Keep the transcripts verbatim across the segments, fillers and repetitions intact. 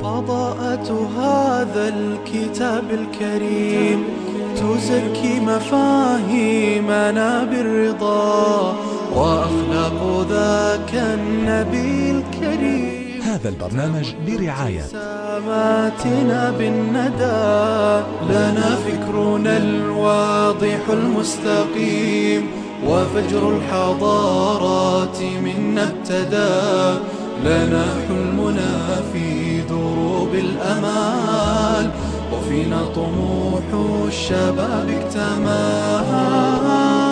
فضاءة هذا الكتاب الكريم تزكي مفاهيمنا بالرضا وأخلاق ذاك النبي الكريم. هذا البرنامج برعاية ساماتنا بالندى، لنا فكرنا الواضح المستقيم، وفجر الحضارات منا ابتدى، لنا حلمنا في دروب الأمال، وفينا طموح الشباب اكتمل.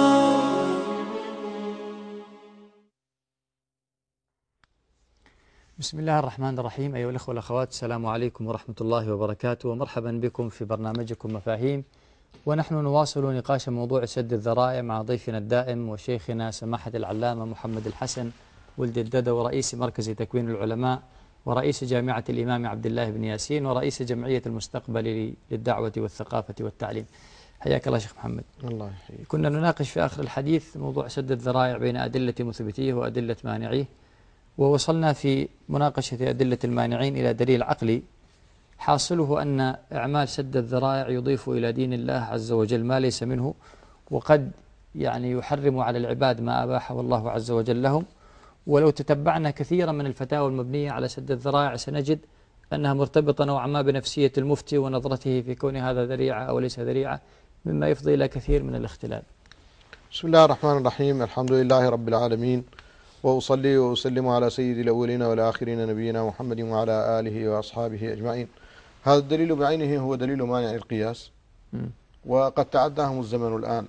بسم الله الرحمن الرحيم. أيها الأخوة والأخوات، السلام عليكم ورحمة الله وبركاته، ومرحبا بكم في برنامجكم مفاهيم. ونحن نواصل نقاش موضوع سد الذرائع مع ضيفنا الدائم وشيخنا سماحة العلامة محمد الحسن ولد الددو، ورئيس مركز تكوين العلماء، ورئيس جامعة الإمام عبد الله بن ياسين، ورئيس جمعية المستقبل للدعوة والثقافة والتعليم. حياك الله شيخ محمد. الله يحييك. كنا نناقش في آخر الحديث موضوع سد الذرائع بين أدلة مثبتيه وأدلة مانعيه، ووصلنا في مناقشة أدلة المانعين إلى دليل عقلي حاصله أن إعمال سد الذرائع يضيف إلى دين الله عز وجل ما ليس منه، وقد يعني يحرم على العباد ما أباحه الله عز وجل لهم. ولو تتبعنا كثيرا من الفتاوى المبنية على سد الذرائع سنجد أنها مرتبطة نوعا ما بنفسية المفتي ونظرته في كون هذا ذريعة أو ليس ذريعة، مما يفضي إلى كثير من الاختلال. بسم الله الرحمن الرحيم. الحمد لله رب العالمين، وأصلي وأسلم على سيد الأولين والآخرين نبينا محمد وعلى آله وأصحابه أجمعين. هذا الدليل بعينه هو دليل مانع القياس، وقد تعداهم الزمن الآن،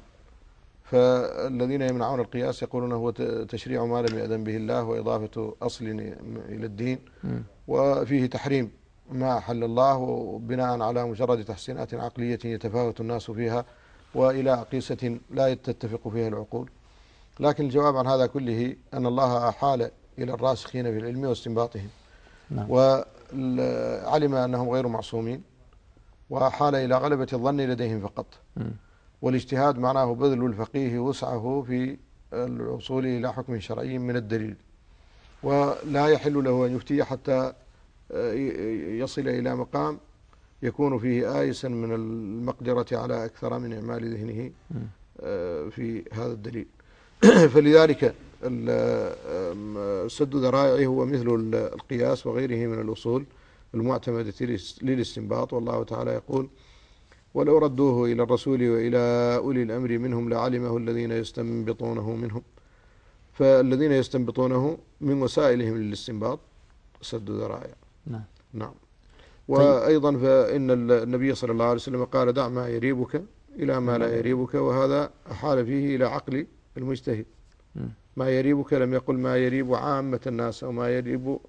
فالذين يمنعون القياس يقولون هو تشريع ما لم يأذن به الله وإضافة أصل إلى الدين، وفيه تحريم ما أحل الله، وبناء على مجرد تحسينات عقلية يتفاوت الناس فيها وإلى أقيسة لا تتفق فيها العقول. لكن الجواب عن هذا كله أن الله أحال إلى الراسخين في العلم واستنباطهم، نعم. وعلم أنهم غير معصومين، وأحال إلى غلبة الظن لديهم فقط. م. والاجتهاد معناه بذل الفقيه وسعه في الوصول إلى حكم شرعي من الدليل، ولا يحل له أن يفتي حتى يصل إلى مقام يكون فيه آيسا من المقدرة على أكثر من إعمال ذهنه في هذا الدليل. فلذلك سد ذرائعه هو مثل القياس وغيره من الأصول المعتمدة للاستنباط. والله تعالى يقول: ولو ردوه إلى الرسول وإلى أولي الأمر منهم لعلمه الذين يستنبطونه منهم. فالذين يستنبطونه من وسائلهم للاستنباط سد ذرائع. نعم. نعم. وأيضا فإن النبي صلى الله عليه وسلم قال: دع ما يريبك إلى ما لا يريبك، وهذا أحال فيه إلى عقل المجتهد. ما يريبك لم يقل ما يريب عامة الناس أو ما يريب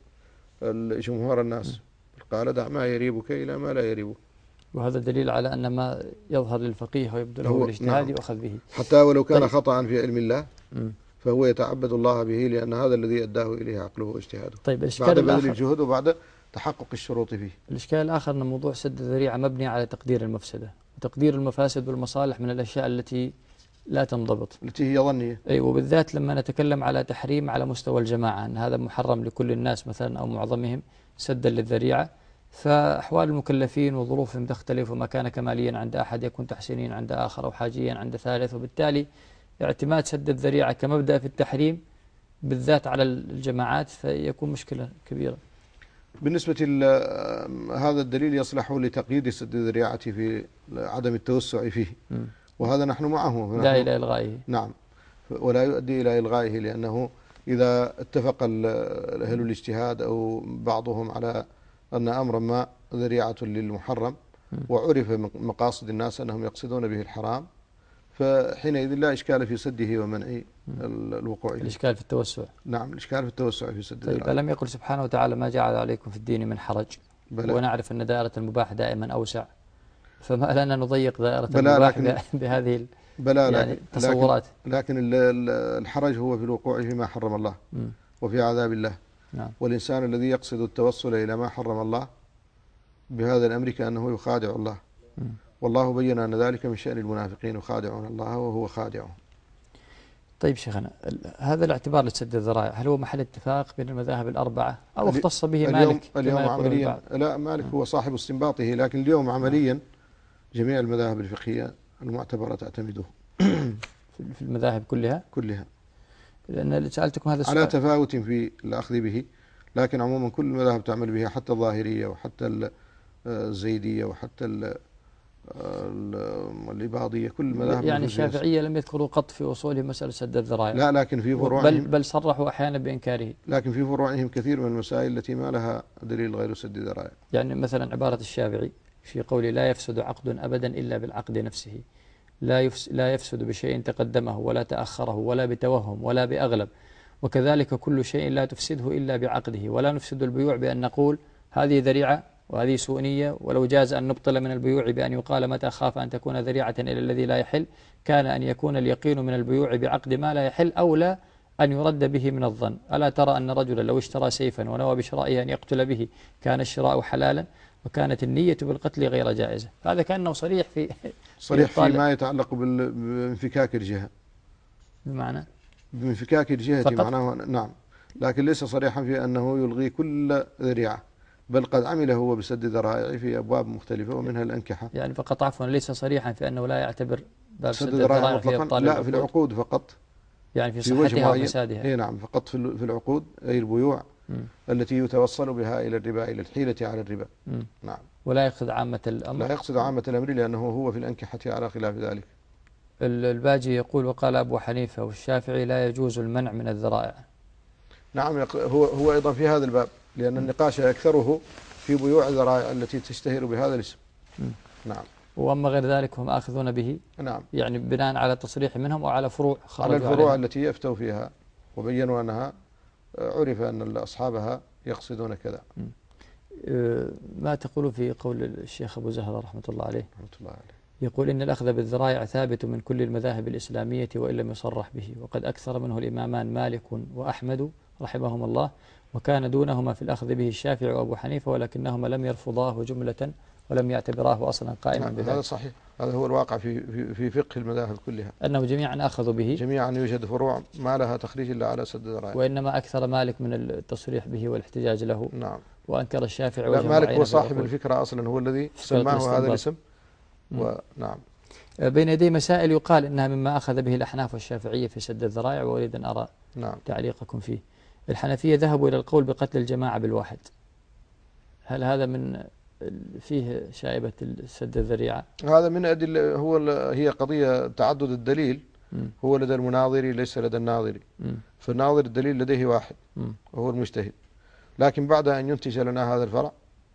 جمهور الناس، قال: دع ما يريبك إلى ما لا يريبك. وهذا دليل على أن ما يظهر للفقيه ويبدو له الاجتهاد نعم. يؤخذ به، حتى ولو كان طيب. خطأ في علم الله م. فهو يتعبد الله به، لأن هذا الذي أداه إليه عقله واجتهاده. طيب بعد بذل الجهود وبعد تحقق الشروط فيه. الإشكال الآخر أن موضوع سد الذريعة مبني على تقدير المفسدة، وتقدير المفاسد والمصالح من الأشياء التي لا تنضبط، التي هي ظنية. أي، وبالذات لما نتكلم على تحريم على مستوى الجماعة، أن هذا محرم لكل الناس مثلا أو معظمهم سدا للذريعة، فأحوال المكلفين وظروفهم تختلف، وما كان كماليا عند أحد يكون تحسينيا عند آخر أو حاجيا عند ثالث، وبالتالي اعتماد سد الذريعة كمبدأ في التحريم بالذات على الجماعات فيكون مشكلة كبيرة. بالنسبة هذا الدليل يصلح لتقييد سد الذريعة في عدم التوسع فيه، م. وهذا نحن معه، لا إلى إلغائه. نعم، ولا يؤدي إلى إلغائه، لأنه إذا اتفق أهل الاجتهاد أو بعضهم على أن أمرا ما ذريعة للمحرم وعرف مقاصد الناس أنهم يقصدون به الحرام، فحينئذ لا إشكال في سده ومنع الوقوع فيه. الإشكال في التوسع. نعم، الإشكال في التوسع في سد. طيب، ألم يقل سبحانه وتعالى: ما جعل عليكم في الدين من حرج؟ بلى. ونعرف أن دائرة المباح دائما أوسع، فما لنا نضيق دائرة المباح لكن بهذه بلى يعني التصورات. لكن, لكن الحرج هو في الوقوع فيما حرم الله م. وفي عذاب الله. نعم. والإنسان الذي يقصد التوصل إلى ما حرم الله بهذا الأمر كأنه يخادع الله، م. والله بين أن ذلك من شأن المنافقين، يخادعون الله وهو خادعهم. طيب شيخنا، هذا الاعتبار لسد الذرائع هل هو محل اتفاق بين المذاهب الأربعة أو اختص به اليوم مالك اليوم كما يقول عمليا البعض؟ لا، مالك هو صاحب استنباطه، لكن اليوم عمليا جميع المذاهب الفقهية المعتبرة تعتمده في المذاهب كلها كلها، لأن سألتكم هذا السؤال على تفاوت في الأخذ به، لكن عموما كل المذاهب تعمل بها، حتى الظاهرية وحتى الزيدية وحتى الإباضية، كل المذاهب. يعني الشافعية لم يذكروا قط في أصولهم مسألة سد الذرائع، لا، لكن في فروعهم بل, بل صرحوا أحيانا بإنكاره، لكن في فروعهم كثير من المسائل التي ما لها دليل غير سد الذرائع. يعني مثلا عبارة الشافعي في قوله لا يفسد عقد أبدا إلا بالعقد نفسه، لا يفسد, لا يفسد بشيء تقدمه ولا تأخره ولا بتوهم ولا بأغلب، وكذلك كل شيء لا تفسده إلا بعقده، ولا نفسد البيوع بأن نقول هذه ذريعة وهذه سوء، ولو جاز أن نبطل من البيوع بأن يقال متى خاف أن تكون ذريعة إلى الذي لا يحل كان أن يكون اليقين من البيوع بعقد ما لا يحل أولى أن يرد به من الظن. ألا ترى أن رجلا لو اشترى سيفا ونوى بشرائه أن يقتل به كان الشراء حلالا وكانت النية بالقتل غير جائزة؟ هذا كأنه صريح في صريح فيما يتعلق بانفكاك الجهة، بمعنى بانفكاك الجهة معناه نعم، لكن ليس صريحا في أنه يلغي كل ذريعة، بل قد عمل هو بسد ذرائع في أبواب مختلفة ومنها الأنكحة. يعني فقط عفوا ليس صريحا في أنه لا يعتبر باب سد الذرائع في إبطال لا، في العقود فقط، يعني في صحتها وفسادها. اي نعم، فقط في العقود، أي البيوع م. التي يتوصل بها إلى الربا، إلى الحيلة على الربا. م. نعم. ولا يقصد عامة الأمر. لا يقصد عامة الأمر، لأنه هو في الأنكحة على خلاف ذلك. الباجي يقول وقال أبو حنيفة والشافعي لا يجوز المنع من الذرائع. نعم، هو هو أيضا في هذا الباب، لأن النقاش أكثره في بيوع الذرائع التي تشتهر بهذا الاسم. م. نعم. وأما غير ذلك هم آخذون به. نعم. يعني بناء على تصريح منهم أو على فروع على الفروع عليها. التي يفتوا فيها وبينوا أنها عرف أن أصحابها يقصدون كذا. م. ما تقول في قول الشيخ أبو زهرة رحمة الله عليه؟ رحمة الله عليه. يقول إن الأخذ بالذرائع ثابت من كل المذاهب الإسلامية وإن لم يصرح به، وقد أكثر منه الإمامان مالك وأحمد رحمهم الله، وكان دونهما في الأخذ به الشافعي وأبو حنيفة، ولكنهما لم يرفضاه جملة ولم يعتبراه أصلا قائما بذلك. هذا صحيح، هذا هو الواقع في في في فقه المذاهب كلها، أنه جميعا أخذوا به، جميعا يوجد فروع ما لها تخريج إلا على سد الذرائع، وإنما أكثر مالك من التصريح به والاحتجاج له. نعم. وأنكر الشافعي. لا، مالك هو صاحب الفكرة أصلا، هو الذي سماه هذا الاسم. ونعم. بين يدي مسائل يقال إنها مما أخذ به الأحناف والشافعية في سد الذرائع، وأريد أن أرى نعم. تعليقكم فيه. الحنفية ذهبوا إلى القول بقتل الجماعة بالواحد، هل هذا من فيه شائبة سد الذريعة؟ هذا من أدلة، هو هي قضية تعدد الدليل. م. هو لدى المناظر ليس لدى الناظر، فالناظر الدليل لديه واحد م. وهو المجتهد، لكن بعد أن ينتج لنا هذا الفرع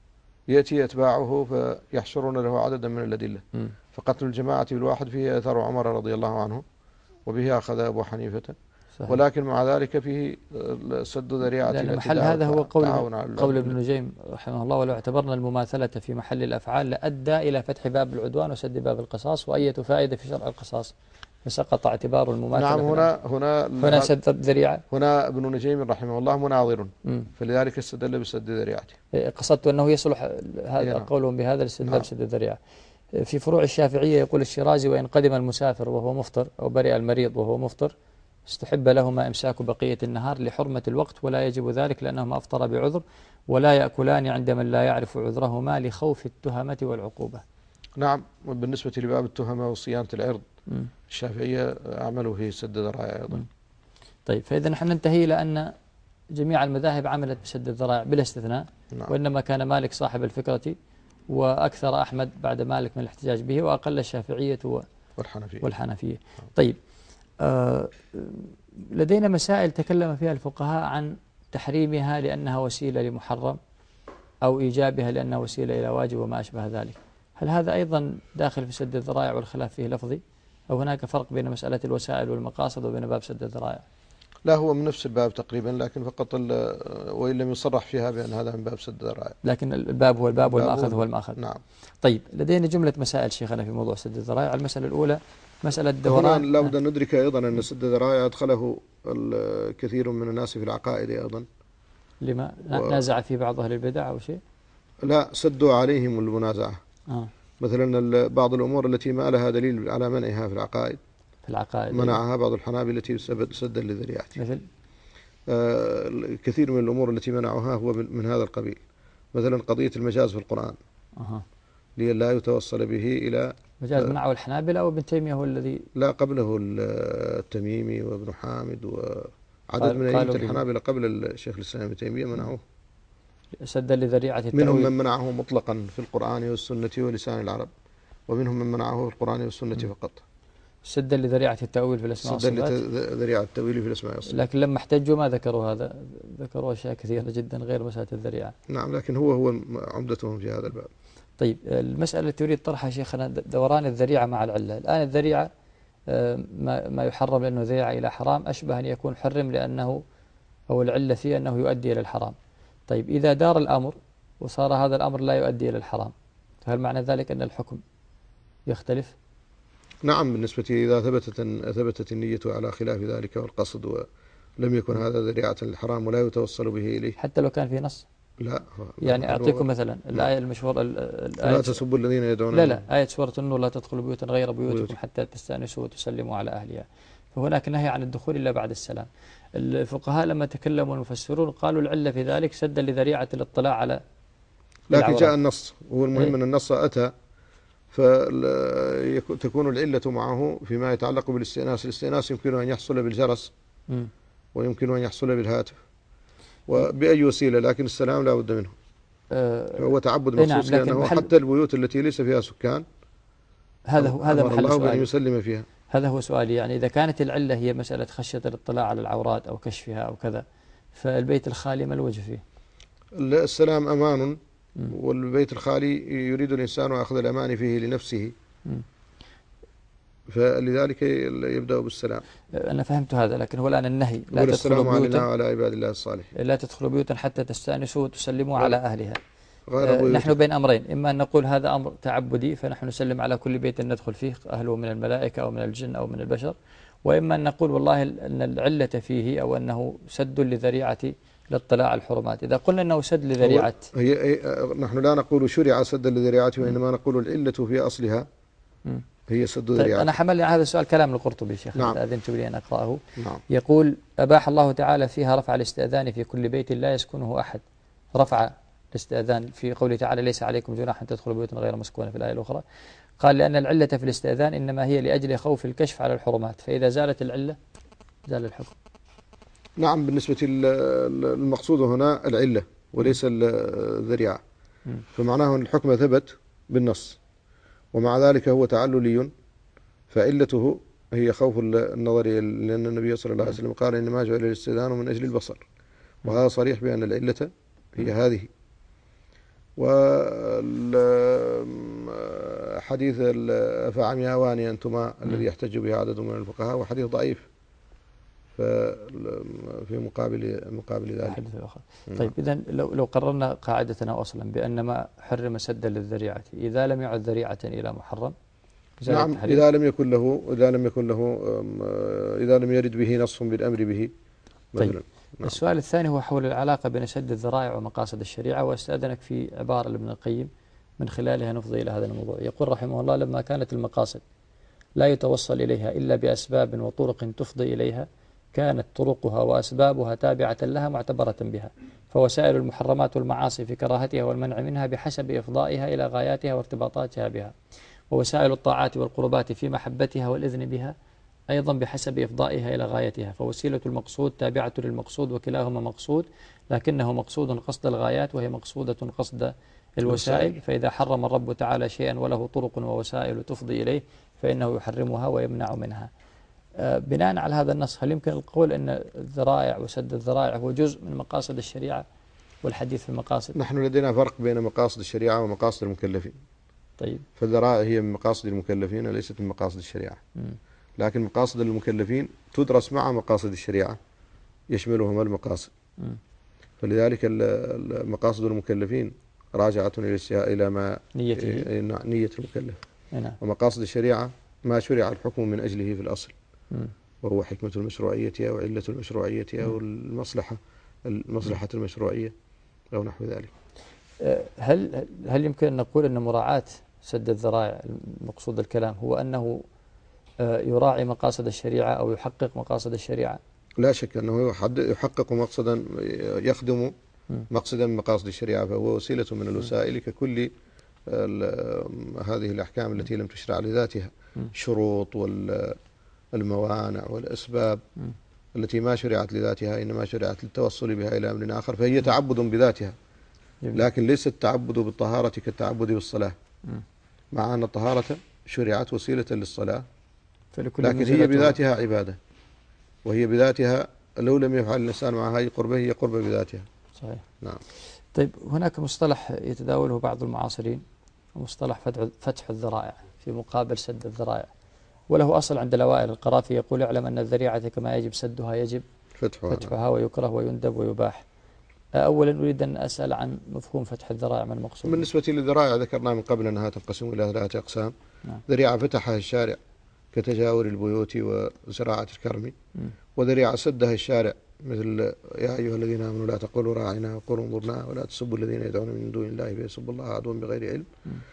يأتي أتباعه فيحشرون له عددا من الأدلة. م. فقتل الجماعة بالواحد فيه أثر عمر رضي الله عنه، وبه أخذ أبو حنيفة. صحيح. ولكن مع ذلك فيه سد ذريعة، لأن محل هذا هو قول قول ابن نجيم رحمه الله، ولو اعتبرنا المماثلة في محل الأفعال لأدى إلى فتح باب العدوان وسد باب القصاص، وأية فائدة في شرع القصاص، فسقط اعتبار المماثلة. نعم. هنا هنا هنا سد الذريعة. هنا ابن نجيم رحمه الله مناظر، م. فلذلك استدل بسد ذريعته. قصدت أنه يصلح هذا نعم. قولهم بهذا الاستدلال نعم. بسد الذريعة. في فروع الشافعية يقول الشيرازي وإن قدم المسافر وهو مفطر أو برئ المريض وهو مفطر استحب لهما إمساك بقية النهار لحرمة الوقت، ولا يجب ذلك لأنهما أفطر بعذر، ولا يأكلان عند من لا يعرف عذرهما لخوف التهمة والعقوبة. نعم. وبالنسبة لباب التهمة وصيانة العرض م. الشافعية عملوا في سد الذرائع أيضا. م. طيب، فإذا نحن ننتهي إلى أن جميع المذاهب عملت بسد الذرائع بلا استثناء. نعم. وإنما كان مالك صاحب الفكرة، وأكثر أحمد بعد مالك من الاحتجاج به، وأقل الشافعية والحنفية, والحنفية. طيب، آه لدينا مسائل تكلم فيها الفقهاء عن تحريمها لأنها وسيلة لمحرم، أو إيجابها لأنها وسيلة إلى واجب وما أشبه ذلك. هل هذا أيضا داخل في سد الذرائع والخلاف فيه لفظي، أو هناك فرق بين مسألة الوسائل والمقاصد وبين باب سد الذرائع؟ لا، هو من نفس الباب تقريبا، لكن فقط وإن لم يصرح فيها بأن هذا من باب سد الذرائع، لكن الباب هو الباب والمأخذ هو المأخذ. نعم. طيب، لدينا جملة مسائل شيخنا في موضوع سد الذرائع. المسألة الأولى مسألة دوران. لا بد أن ندرك أيضا أن سد الذرائع أدخله الكثير من الناس في العقائد أيضا. لما و... نازع في بعض أهل البدع أو شيء؟ لا، سدوا عليهم المنازعة. آه. مثلا بعض الأمور التي ما لها دليل على منعها في العقائد في العقائد منعها بعض الحنابلة سدا لذريعته. مثل آه كثير من الأمور التي منعوها هو من, من هذا القبيل، مثلا قضية المجاز في القرآن أه. لئلا يتوصل به إلى مجاز منعه الحنابلة أو ابن تيمية هو الذي لا قبله التميمي وابن حامد وعدد من أئمة الحنابلة قبل الشيخ الإسلام ابن تيمية منعوه سدا لذريعة التأويل. منهم من منعه مطلقا في القرآن والسنة ولسان العرب، ومنهم من منعه في القرآن والسنة م. فقط. سدا لذريعة التأويل في الأسماء والصفات. سدا لذريعة التأويل في الأسماء والصفات. لكن لما احتجوا ما ذكروا هذا، ذكروا أشياء كثيرة جدا غير مسألة الذريعة. نعم، لكن هو هو عمدتهم في هذا الباب. طيب المسألة التي تريد طرحها شيخنا دوران الذريعة مع العلة. الآن الذريعة ما ما يحرم لأنه ذريعة إلى حرام أشبه أن يكون حرم لأنه أو العلة فيه أنه يؤدي إلى الحرام. طيب إذا دار الأمر وصار هذا الأمر لا يؤدي إلى الحرام، فهل معنى ذلك أن الحكم يختلف؟ نعم، بالنسبة إذا ثبتت ثبتت النية على خلاف ذلك والقصد ولم يكن هذا ذريعة للحرام ولا يتوصل به إليه حتى لو كان في نص. لا يعني أعطيكم مثلا الآية المشهورة لا تسبوا الذين يدعون لا لا آية سورة النور لا تدخلوا بيوتا غير بيوتكم حتى تستأنسوا وتسلموا على أهلها، فهناك نهي عن الدخول إلا بعد السلام. الفقهاء لما تكلموا المفسرون قالوا العلة في ذلك سدا لذريعة الاطلاع على لكن جاء النص، هو المهم أن النص أتى فتكون العلة معه فيما يتعلق بالاستئناس. الاستئناس يمكن أن يحصل بالجرس م. ويمكن أن يحصل بالهاتف وبأي وسيلة، لكن السلام لا بد منه. أه هو تعبد مخصوص نعم، لأنه حتى البيوت التي ليس فيها سكان هذا هو هذا محل الله أن يسلم فيها. هذا هو سؤالي، يعني إذا كانت العلة هي مسألة خشية الاطلاع على العورات أو كشفها أو كذا، فالبيت الخالي ما الوجه فيه؟ السلام أمان، والبيت الخالي يريد الإنسان أخذ الأمان فيه لنفسه، م. فلذلك يبدأ بالسلام. أنا فهمت هذا، لكن هو الآن النهي لا تدخلوا بيوتا على عباد الله الصالحين، لا تدخلوا بيوتا حتى تستأنسوا وتسلموا على أهلها. آه نحن بين أمرين، إما أن نقول هذا أمر تعبدي فنحن نسلم على كل بيت ندخل فيه أهله من الملائكة أو من الجن أو من البشر، وإما أن نقول والله أن العلة فيه أو أنه سد لذريعة الاطلاع على الحرمات. إذا قلنا أنه سد لذريعة هي, هي نحن لا نقول شرع سد لذريعته، وإنما نقول العلة في أصلها م. هي سد ذريعته. طيب أنا حمل هذا السؤال كلام القرطبي شيخ، نعم. أذنت لي أن أقرأه. نعم. يقول أباح الله تعالى فيها رفع الاستئذان في كل بيت لا يسكنه أحد، رفع الاستئذان في قوله تعالى ليس عليكم جناح أن تدخلوا بيوتا غير مسكونة في الآية الأخرى. قال لأن العلة في الاستئذان إنما هي لأجل خوف الكشف على الحرمات، فإذا زالت العلة زال الحكم. نعم، بالنسبة المقصود هنا العلة وليس الذريعة، فمعناه أن الحكم ثبت بالنص ومع ذلك هو تعللي، فعلته هي خوف النظر، لأن النبي صلى الله عليه وسلم قال إنما جعل الاستئذان من أجل البصر، وهذا صريح بأن العلة هي هذه. وحديث فعمي أواني أنتما الذي يحتج به عدد من الفقهاء وحديث ضعيف في مقابل مقابل ذلك. طيب إذن لو لو قررنا قاعدتنا أصلا بأن ما حرم سدا للذريعة إذا لم يعد ذريعة إلى محرم. نعم، إذا لم يكن له إذا لم يكن له إذا لم يرد به نص بالأمر به مثلا. طيب. نعم. السؤال الثاني هو حول العلاقة بين سد الذرائع ومقاصد الشريعة، واستأذنك في عبارة لابن القيم من خلالها نفضي إلى هذا الموضوع. يقول رحمه الله لما كانت المقاصد لا يتوصل إليها إلا بأسباب وطرق تفضي إليها كانت طرقها وأسبابها تابعة لها معتبرة بها، فوسائل المحرمات والمعاصي في كراهتها والمنع منها بحسب إفضائها إلى غاياتها وارتباطاتها بها، ووسائل الطاعات والقربات في محبتها والإذن بها أيضا بحسب إفضائها إلى غايتها، فوسيلة المقصود تابعة للمقصود وكلاهما مقصود، لكنه مقصود قصد الغايات وهي مقصودة قصد الوسائل، فإذا حرم الرب تعالى شيئا وله طرق ووسائل تفضي إليه فإنه يحرمها ويمنع منها. بناء على هذا النص هل يمكن القول أن الذرائع وسد الذرائع هو جزء من مقاصد الشريعة والحديث في المقاصد؟ نحن لدينا فرق بين مقاصد الشريعة ومقاصد المكلفين. طيب. فالذرائع هي من مقاصد المكلفين وليست من مقاصد الشريعة. م. لكن مقاصد المكلفين تدرس مع مقاصد الشريعة يشملهما المقاصد. م. فلذلك مقاصد المكلفين راجعة إلى ما نيته. نية المكلف. نعم. ومقاصد الشريعة ما شرع الحكم من أجله في الأصل، م. وهو حكمة المشروعية أو علة المشروعية أو المصلحة المصلحة المشروعية أو نحو ذلك. هل هل يمكن أن نقول أن مراعاة سد الذرائع المقصود الكلام هو أنه يراعي مقاصد الشريعة أو يحقق مقاصد الشريعة؟ لا شك أنه يحقق مقصدا يخدم مقصدا من مقاصد الشريعة، فهو وسيلة من الوسائل ككل هذه الأحكام التي لم تشرع لذاتها، الشروط والموانع والأسباب التي ما شرعت لذاتها إنما شرعت للتوصل بها إلى أمر آخر، فهي تعبد بذاتها، لكن ليس التعبد بالطهارة كالتعبد بالصلاة، مع أن الطهارة شرعت وسيلة للصلاة، لكن هي بذاتها عبادة، وهي بذاتها لو لم يفعل الإنسان معها أي قربة هي قربة بذاتها. صحيح. نعم. طيب هناك مصطلح يتداوله بعض المعاصرين، مصطلح فتح الذرائع في مقابل سد الذرائع، وله أصل عند الأوائل. القرافي يقول: اعلم أن الذريعة كما يجب سدها يجب فتحها, فتحها ويكره ويندب ويباح. أولا أريد أن أسأل عن مفهوم فتح الذرائع، ما المقصود؟ بالنسبة للذرائع ذكرنا من قبل أنها تنقسم إلى ثلاثة أقسام. نعم. ذريعة فتحها الشارع كتجاور البيوت وزراعة الكرم، وذريعة سدها الشارع مثل يا أيها الذين آمنوا لا تقولوا راعنا وقولوا انظرنا ولا تسبوا الذين يدعون من دون الله فيسبوا الله عدوا بغير علم.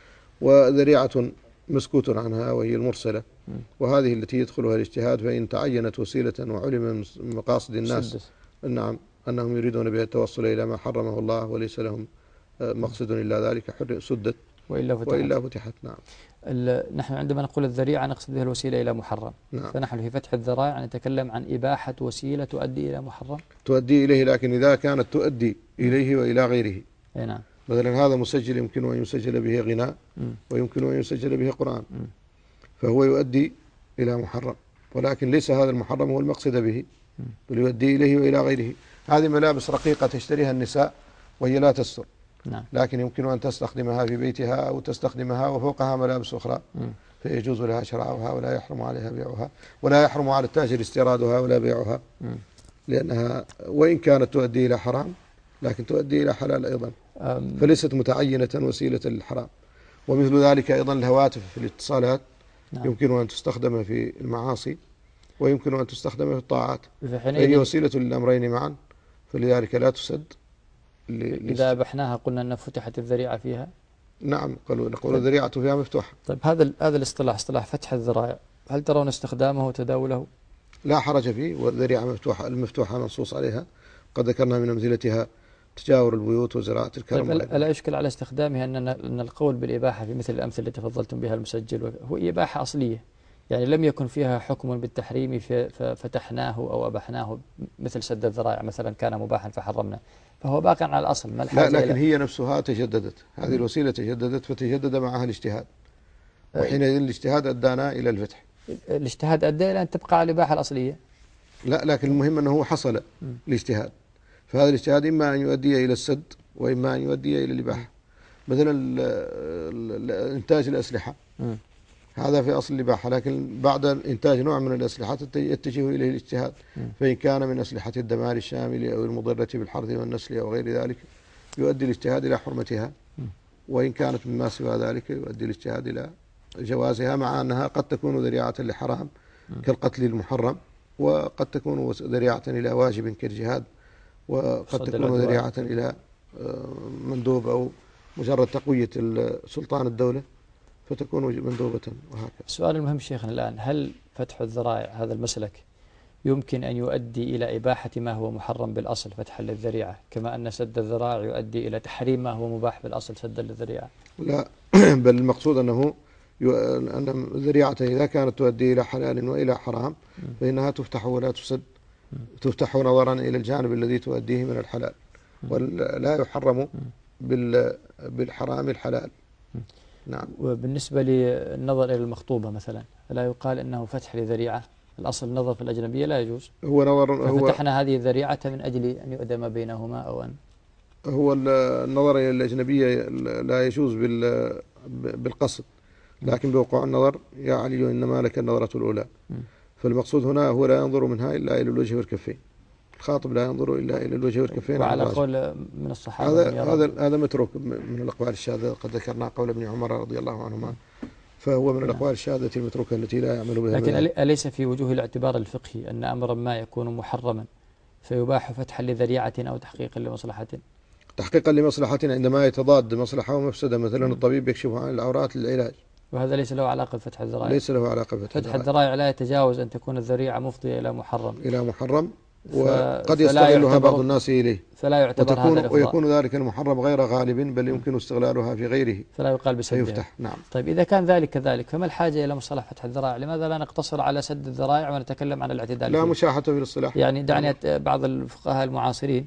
وذريعة مسكوت عنها وهي المرسلة، وهذه التي يدخلها الاجتهاد، فإن تعينت وسيلة وعلم من مقاصد الناس نعم أنهم يريدون بها التوصل إلى ما حرمه الله وليس لهم مقصد إلا ذلك سدت وإلا فتحت, وإلا فتحت. نعم. نحن عندما نقول الذريعة نقصد بها الوسيلة إلى محرم. نعم. فنحن في فتح الذرائع نتكلم عن إباحة وسيلة تؤدي إلى محرم، تؤدي إليه، لكن إذا كانت تؤدي إليه وإلى غيره. أي نعم. مثلا هذا مسجل يمكن أن يسجل به غناء ويمكن أن يسجل به قرآن، فهو يؤدي إلى محرم، ولكن ليس هذا المحرم هو المقصد به، بل يؤدي إليه وإلى غيره. هذه ملابس رقيقة تشتريها النساء وهي لا تستر، نعم. لكن يمكن أن تستخدمها في بيتها أو تستخدمها وفوقها ملابس أخرى، فيجوز لها شراؤها ولا يحرم عليها بيعها، ولا يحرم على التاجر استيرادها ولا بيعها، لأنها وإن كانت تؤدي إلى حرام لكن تؤدي إلى حلال أيضا، فليست متعينة وسيلة للحرام. ومثل ذلك أيضا الهواتف في الاتصالات، نعم. يمكن أن تستخدم في المعاصي ويمكن أن تستخدم في الطاعات، فهي وسيلة للأمرين معا، فلذلك لا تسد. إذا أبحناها قلنا أن فتحت الذريعة فيها. نعم، قالوا نقول الذريعة فيها مفتوحة. طيب هذا هذا الاصطلاح، اصطلاح فتح الذرائع، هل ترون استخدامه وتداوله؟ لا حرج فيه، والذريعة مفتوحة، المفتوحة منصوص عليها، قد ذكرنا من أمثلتها تجاور البيوت وزراعة الكرم. طيب ألا يشكل على استخدامها أن أن القول بالإباحة في مثل الأمثلة التي تفضلتم بها المسجل هو إباحة أصلية، يعني لم يكن فيها حكم بالتحريم ففتحناه أو أبحناه، مثل سد الذرائع مثلا كان مباحا فحرمنا، فهو باق على الأصل. ما الحاجة؟ لا، لكن هي نفسها تجددت، هذه الوسيلة تجددت، فتجدد معها الاجتهاد، وحينئذ الاجتهاد أدانا إلى الفتح. الاجتهاد أدى إلى أن تبقى الإباحة الأصلية. لا، لكن المهم أنه حصل الاجتهاد، فهذا الاجتهاد إما أن يؤدي إلى السد وإما أن يؤدي إلى الإباحة. مثلا إنتاج الأسلحة هذا في أصل الإباحة، لكن بعد إنتاج نوع من الأسلحة يتجه إليه الاجتهاد، فإن كان من أسلحة الدمار الشامل أو المضرة بالحرث والنسل أو غير ذلك يؤدي الاجتهاد إلى حرمتها، وإن كانت مما سوى ذلك يؤدي الاجتهاد إلى جوازها، مع أنها قد تكون ذريعة لحرام كالقتل المحرم، وقد تكون ذريعة إلى واجب كالجهاد، وقد تكون ذريعة إلى مندوب أو مجرد تقوية سلطان الدولة فتكون مندوبة، وهكذا. السؤال المهم شيخنا الآن، هل فتح الذرائع هذا المسلك يمكن أن يؤدي إلى إباحة ما هو محرم بالأصل فتحا للذريعة، كما أن سد الذرائع يؤدي إلى تحريم ما هو مباح بالأصل سدا للذريعة؟ لا، بل المقصود أنه أن الذريعة إذا كانت تؤدي إلى حلال وإلى حرام فإنها تفتح ولا تسد، تفتح نظرا إلى الجانب الذي تؤديه من الحلال، ولا يحرم بالحرام الحلال. نعم. وبالنسبة للنظر إلى المخطوبة مثلا، لا يقال إنه فتح لذريعة؟ الأصل النظر في الأجنبية لا يجوز، هو نظر، هو فتحنا هذه الذريعة من أجل أن يؤدم بينهما أو أن هو النظر إلى الأجنبية لا يجوز بالقصد، لكن بوقوع النظر يا علي إنما لك النظرة الأولى، فالمقصود هنا هو لا ينظر منها إلا إلى الوجه والكفين، الخاطب لا ينظر إلا إلى الوجه والكفين. وعلى قول من الصحابة هذا هذا هذا متروك من الأقوال الشاذة، قد ذكرنا قول ابن عمر رضي الله عنهما، فهو من الأقوال الشاذة المتروكة التي لا يعمل بها. لكن أليس في وجوه الاعتبار الفقهي أن أمرا ما يكون محرما فيباح فتحا لذريعة أو تحقيقا لمصلحة؟ تحقيقا لمصلحة عندما يتضاد مصلحة ومفسدة، مثلا الطبيب يكشف عن العورات للعلاج، وهذا ليس له علاقة بفتح الذرائع. ليس له علاقة بفتح فتح الذرائع لا يتجاوز أن تكون الذريعة مفضية إلى محرم إلى محرم، ف... وقد يستغلها بعض الناس إليه، فلا يعتبر وتكون هذا الإفضاء، ويكون ذلك المحرم غير غالب، بل يمكن استغلالها في غيره فلا يقال بسدها. فيفتح. نعم. طيب إذا كان ذلك كذلك، فما الحاجة إلى مصطلح فتح الذرائع؟ لماذا لا نقتصر على سد الذرائع ونتكلم عن الاعتدال؟ لا مشاحة في الاصطلاح. يعني دعني بعض الفقهاء المعاصرين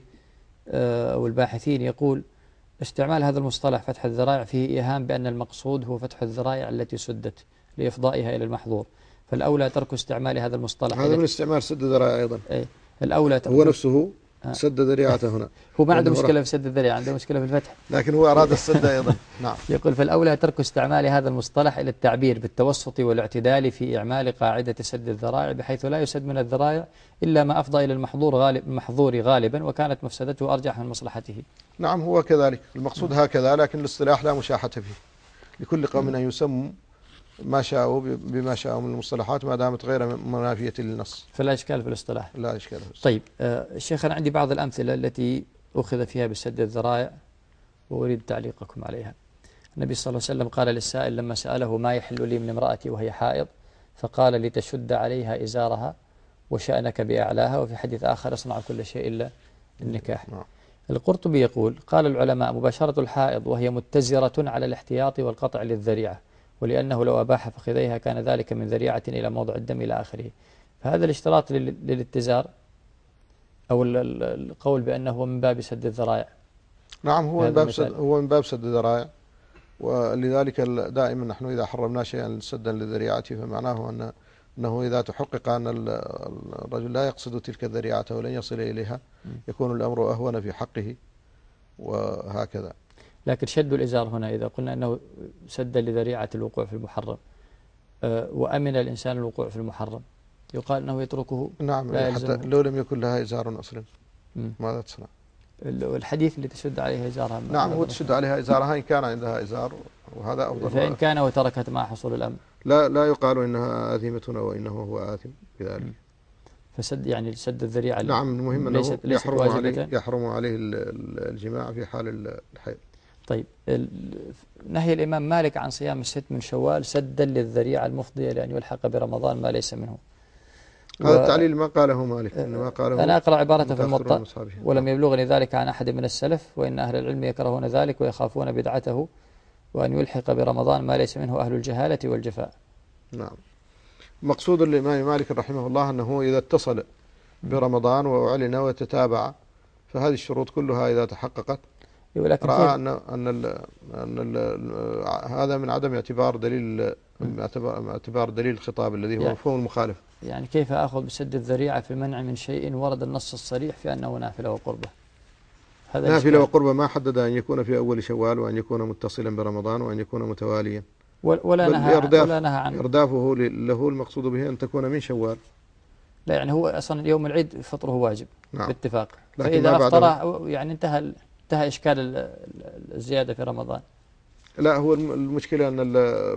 أو الباحثين يقول استعمال هذا المصطلح فتح الذرائع فيه إيهام بأن المقصود هو فتح الذرائع التي سدت لإفضائها إلى المحظور، فالأولى ترك استعمال هذا المصطلح. هذا من استعمال سد الذرائع أيضا. إيه؟ الأولى هو نفسه سد ذريعته هنا. هو ما عنده مشكلة في سد الذريعة، عنده مشكلة في الفتح، لكن هو أراد السد أيضا. نعم. يقول فالأولى ترك استعمال هذا المصطلح إلى التعبير بالتوسط والاعتدال في إعمال قاعدة سد الذرائع، بحيث لا يسد من الذرائع إلا ما أفضى إلى المحظور غالب المحظور غالبا وكانت مفسدته أرجح من مصلحته. نعم هو كذلك المقصود هكذا، لكن الاصطلاح لا مشاحة فيه، لكل قوم أن يسموا ما شاءوا بما شاءوا من المصطلحات ما دامت غير منافية للنص، فلا إشكال في الاصطلاح. لا إشكال في الاصطلاح. طيب آه الشيخ، أنا عندي بعض الأمثلة التي أخذ فيها بسد الذرائع وأريد تعليقكم عليها. النبي صلى الله عليه وسلم قال للسائل لما سأله ما يحل لي من امرأتي وهي حائض، فقال لتشد عليها إزارها وشأنك بأعلاها، وفي حديث آخر اصنع كل شيء إلا النكاح. نعم. القرطبي يقول قال العلماء مباشرة الحائض وهي متزرة على الاحتياط والقطع للذريعة، ولأنه لو أباح فخذيها كان ذلك من ذريعة إلى موضع الدم إلى آخره. فهذا الاشتراط للاتزار أو القول بأنه من باب سد الذرائع. نعم هو من باب سد هو من باب سد الذرائع، ولذلك دائما نحن إذا حرمنا شيئا سدا للذريعة فمعناه أن أنه إذا تحقق أن الرجل لا يقصد تلك الذريعة ولن يصل إليها يكون الأمر أهون في حقه، وهكذا. لكن شد الإزار هنا إذا قلنا أنه سد لذريعة الوقوع في المحرم وأمن الإنسان الوقوع في المحرم، يقال أنه يتركه. نعم حتى لو لم يكن لها إزار أصلا ماذا تصنع؟ الحديث اللي تشد عليها إزارها. نعم هو تشد عليها إزارها إن كان عندها إزار، وهذا أفضل. فإن كان وتركت مع حصول الأمن لا لا يقال إنها آثمة وإنه هو آثم بذلك. فسد يعني سد الذريعة. نعم المهم أنه يحرم عليه يحرم عليه الجماع في حال الحيض. طيب نهي الإمام مالك عن صيام الست من شوال سدا للذريعة المفضية لأن يلحق برمضان ما ليس منه. هذا التعليل ما قاله مالك، إنما قاله. أنا أقرأ عبارته في الموطأ ولم يبلغني ذلك عن أحد من السلف، وإن أهل العلم يكرهون ذلك ويخافون بدعته وأن يلحق برمضان ما ليس منه أهل الجهالة والجفاء. نعم. مقصود الإمام مالك رحمه الله أنه إذا اتصل برمضان وأعلن وتتابع فهذه الشروط كلها إذا تحققت رأى أن أن ال أن ال هذا من عدم اعتبار دليل اعتبار دليل الخطاب الذي هو يعني مفهوم المخالف. يعني كيف أخذ بسد الذريعة في المنع من شيء ورد النص الصريح في أنه نافلة وقربة؟ هذا نافلة وقربة ما حدد أن يكون في أول شوال وأن يكون متصلا برمضان وأن يكون متواليا، ولا نهى ولا نهى عن إردافه له المقصود به أن تكون من شوال. لا يعني هو أصلا يوم العيد فطره واجب. نعم. باتفاق. فإذا أفطر يعني انتهى انتهى إشكال الزيادة في رمضان. لا هو المشكلة أن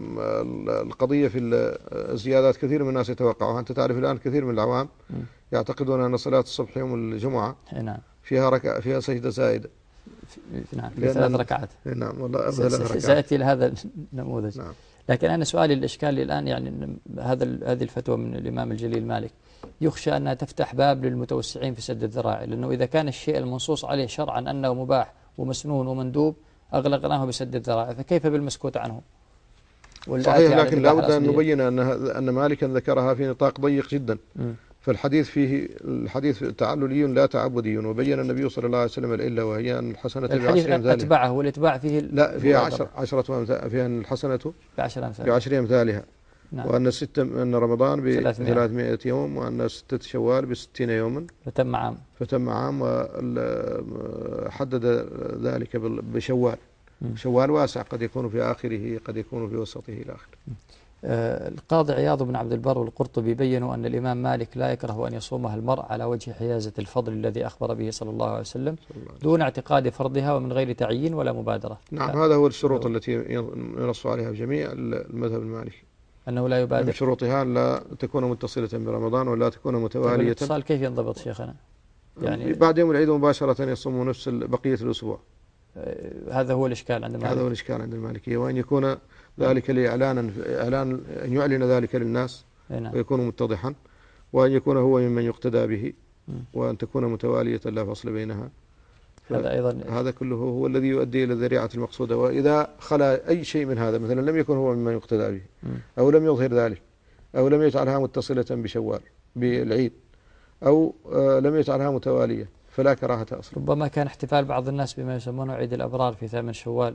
القضية في الزيادات كثير من الناس يتوقعها. أنت تعرف الآن كثير من العوام يعتقدون أن صلاة الصبح يوم الجمعة نعم فيها ركعة فيها سجدة زائدة. نعم في ثلاث ركعات. نعم والله ثلاث سأتي لهذا النموذج. نعم. لكن أنا سؤالي الإشكال الآن يعني هذا هذه الفتوى من الإمام الجليل مالك يخشى أنها تفتح باب للمتوسعين في سد الذرائع، لأنه إذا كان الشيء المنصوص عليه شرعا أنه مباح ومسنون ومندوب أغلقناه بسد الذرائع، فكيف بالمسكوت عنه؟ صحيح، لكن لا بد أن نبين أن أن مالكا ذكرها في نطاق ضيق جدا. م. فالحديث فيه الحديث تعللي لا تعبدي، وبين النبي صلى الله عليه وسلم العلة وهي أن الحسنة بعشر أمثالها. أتبعه والإتباع فيه لا فيها عشر عشرة أمثال، فيها أن الحسنة بعشر أمثالها بعشر أمثالها. نعم. وأن ستة أن رمضان بثلاثمائة يوم، وأن ستة شوال بستين يوما فتم عام فتم عام وحدد ذلك بشوال. م. شوال واسع، قد يكون في آخره قد يكون في وسطه إلى آخره. آه القاضي عياض بن عبد البر والقرطبي بينوا أن الإمام مالك لا يكره أن يصومها المرء على وجه حيازة الفضل الذي أخبر به صلى الله عليه وسلم دون اعتقاد فرضها ومن غير تعيين ولا مبادرة. نعم هذا هو الشروط التي ينص عليها جميع المذهب المالكي، أنه لا يبادر. من شروطها لا تكون متصلة برمضان ولا تكون متوالية. الاتصال كيف ينضبط شيخنا؟ يعني بعد يوم العيد مباشرة يصوم نفس بقية الأسبوع. هذا هو الإشكال عند المالكية. هذا هو الإشكال عند المالكية، وأن يكون ذلك لإعلانا إعلان أن يعلن ذلك للناس ويكون متضحا، وأن يكون هو ممن يقتدى به، وأن تكون متوالية لا فصل بينها. هذا أيضا هذا كله هو الذي يؤدي إلى الذريعة المقصودة. وإذا خلا أي شيء من هذا، مثلا لم يكن هو ممن يقتدى به، أو لم يظهر ذلك، أو لم يجعلها متصلة بشوال بالعيد، أو لم يجعلها متوالية، فلا كراهة أصلا. ربما كان احتفال بعض الناس بما يسمونه عيد الأبرار في ثامن شوال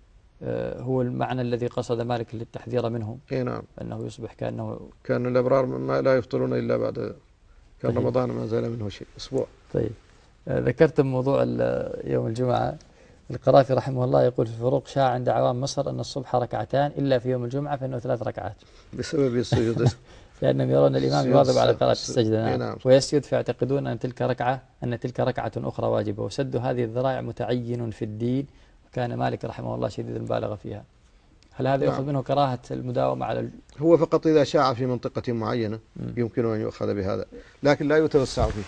هو المعنى الذي قصد مالك للتحذير منه. اي نعم، أنه يصبح كأنه كان الأبرار ما لا يفطرون إلا بعد كان طيب. رمضان ما زال منه شيء أسبوع. طيب، ذكرتم موضوع يوم الجمعة. القرافي رحمه الله يقول في الفروق: شاع عند عوام مصر أن الصبح ركعتان إلا في يوم الجمعة فإنه ثلاث ركعات بسبب السجود. لأنهم يرون الإمام يواظب على قراءة السجدة، نعم. ويسجد فيعتقدون أن تلك ركعة أن تلك ركعة أخرى واجبة، وسد هذه الذرائع متعين في الدين، وكان مالك رحمه الله شديد المبالغة فيها. هل هذا يأخذ منه كراهة المداومة على ال... هو فقط إذا شاع في منطقة معينة يمكن أن يؤخذ بهذا، لكن لا يتوسع فيه.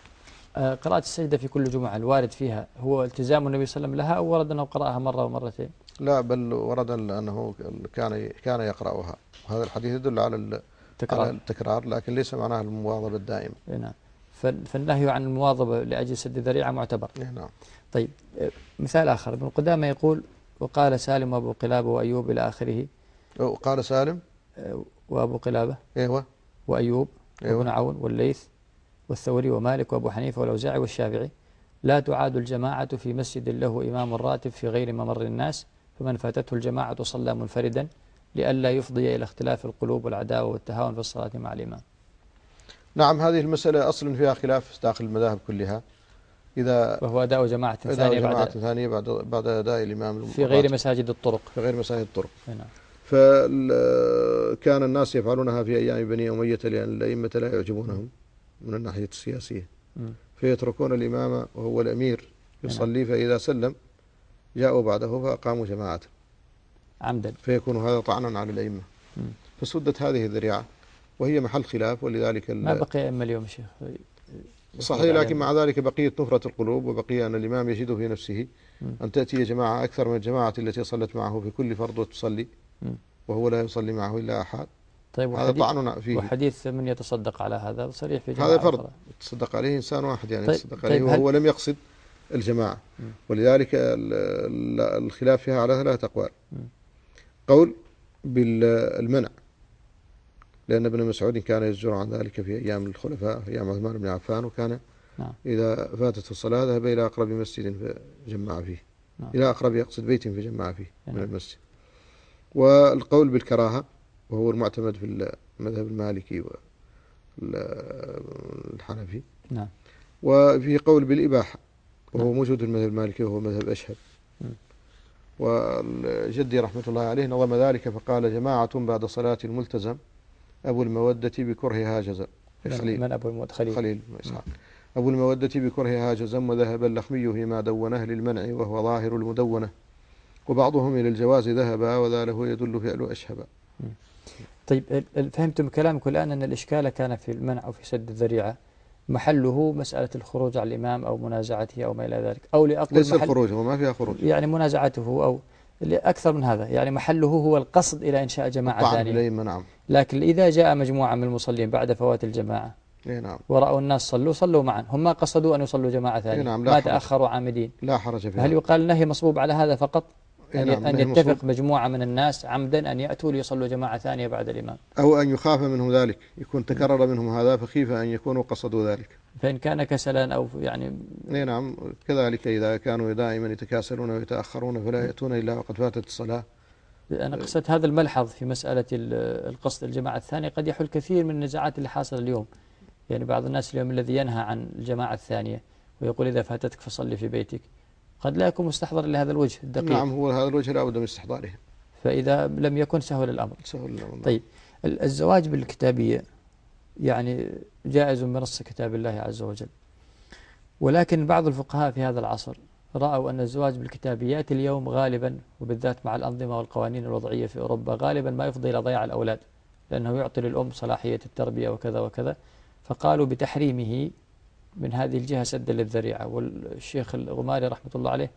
آه قراءة السجدة في كل جمعة الوارد فيها هو التزام النبي صلى الله عليه وسلم لها، أو ورد أنه قرأها مرة ومرتين؟ لا، بل ورد أنه كان كان يقرأها. هذا الحديث يدل على التكرار, على التكرار لكن ليس معناه المواظبة الدائمة. نعم. فالنهي عن المواظبة لأجل سد ذريعة معتبر. نعم. طيب، مثال آخر، ابن قدامة يقول: وقال سالم وأبو قلابة وأيوب إلى آخره. وقال سالم وأبو قلابة أيوة وأيوب أيوة وابن عون والليث والثوري ومالك وأبو حنيفة والأوزاعي والشافعي: لا تعاد الجماعة في مسجد له إمام راتب في غير ممر الناس، فمن فاتته الجماعة صلى منفردا لئلا يفضي إلى اختلاف القلوب والعداوة والتهاون في الصلاة مع الإمام. نعم، هذه المسألة أصل فيها خلاف داخل المذاهب كلها، إذا وهو أداء جماعة ثانية جماعة بعد ثانية بعد بعد أداء الإمام في غير مساجد الطرق في غير مساجد الطرق. نعم. فكان الناس يفعلونها في أيام بني أمية لأن الأئمة لا يعجبونهم من الناحية السياسية، م. فيتركون الإمام وهو الأمير يصلي، فإذا سلم جاءوا بعده فأقاموا جماعة عمدا، فيكون هذا طعنا على الأئمة. م. فسدت هذه الذريعة وهي محل خلاف، ولذلك ما بقي أئمة اليوم شيخ صحيح، لكن مع ذلك بقية نفرة القلوب، وبقي أن الإمام يجد في نفسه أن تأتي جماعة أكثر من الجماعة التي صلت معه في كل فرض وتصلي، وهو لا يصلي معه إلا أحد. طيب، هذا طعننا فيه. وحديث من يتصدق على هذا صريح في جماعة هذا فرض يتصدق عليه إنسان واحد، يعني طيب يتصدق عليه طيب وهو لم يقصد الجماعة. م. ولذلك الخلاف فيها على ثلاثة أقوال. قول بالمنع، لأن ابن مسعود كان يزجر عن ذلك في أيام الخلفاء، في أيام عثمان بن عفان، وكان نعم. إذا فاتت الصلاة ذهب إلى أقرب مسجد فجمع فيه، نعم. إلى أقرب يقصد بيت فجمع فيه نعم. من المسجد. والقول بالكراهة وهو المعتمد في المذهب المالكي والحنفي، نعم. وفي قول بالإباحة وهو نعم. موجود في المذهب المالكي وهو مذهب أشهب. نعم. والجدي رحمة الله عليه نظم ذلك فقال: جماعة بعد صلاة الملتزم أبو المودة بكرهها جزم. خليل من أبو المودة؟ خليل, خليل إسحاق. أبو المودة بكرهها جزم، وذهب اللخمي فيما دونه للمنع وهو ظاهر المدونة، وبعضهم إلى الجواز ذهبا وذا له يدل فعل أشهبا. طيب، فهمتم كلامك الآن أن الإشكال كان في المنع أو في سد الذريعة، محله مسألة الخروج على الإمام أو منازعته أو ما إلى ذلك، أو لأقول ليس الخروج، هو ما فيها خروج، يعني منازعته أو أكثر من هذا، يعني محله هو القصد إلى إنشاء جماعة ثانية. نعم. لكن إذا جاء مجموعة من المصلين بعد فوات الجماعة نعم. ورأوا الناس صلوا صلوا معا، هم ما قصدوا أن يصلوا جماعة ثانية، نعم. ما تأخروا عامدين، لا حرج فيها. هل يقال النهي مصبوب على هذا فقط؟ أن, نعم. أن يتفق مصبوب. مجموعة من الناس عمدا أن يأتوا ليصلوا جماعة ثانية بعد الإمام، أو أن يخاف منهم ذلك، يكون تكرر منهم هذا فخيف أن يكونوا قصدوا ذلك، فإن كان كسلا أو يعني نعم. كذلك إذا كانوا دائما يتكاسلون ويتأخرون فلا يأتون إلا وقد فاتت الصلاة. أنا قصدت هذا الملحظ في مسألة القصد الجماعة الثانية قد يحل كثير من النزاعات اللي حاصلة اليوم. يعني بعض الناس اليوم الذي ينهى عن الجماعة الثانية ويقول إذا فاتتك فصلي في بيتك قد لا يكون مستحضر لهذا الوجه الدقيق. نعم، هو هذا الوجه لا بد من استحضاره، فإذا لم يكن سهل الأمر. سهل الأمر. طيب، الزواج بالكتابية يعني جائز بنص كتاب الله عز وجل، ولكن بعض الفقهاء في هذا العصر رأوا أن الزواج بالكتابيات اليوم غالبا، وبالذات مع الأنظمة والقوانين الوضعية في أوروبا، غالبا ما يفضي إلى ضياع الأولاد، لأنه يعطي للأم صلاحية التربية وكذا وكذا، فقالوا بتحريمه من هذه الجهة سدا للذريعة. والشيخ الغماري رحمة الله عليه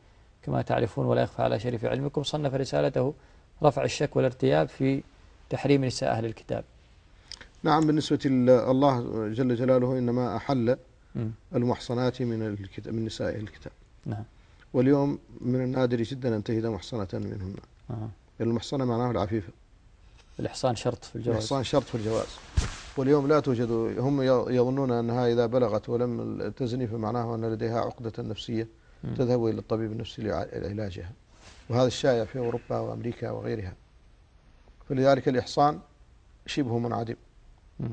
كما تعرفون ولا يخفى على شريف علمكم، صنف رسالته رفع الشك والارتياب في تحريم نساء أهل الكتاب. نعم، بالنسبة الله جل جلاله إنما أحل م. المحصنات من الكتاب من نساء الكتاب. نعم. واليوم من النادر جدا أن تجد محصنة منهن. آه. المحصنة معناه العفيفة. الإحصان شرط في الجواز. الإحصان شرط في الجواز. واليوم لا توجد، هم يظنون أنها إذا بلغت ولم تزني فمعناه أن لديها عقدة نفسية م. تذهب إلى الطبيب النفسي لعلاجها، وهذا الشائع في أوروبا وأمريكا وغيرها. فلذلك الإحصان شبه منعدم. م.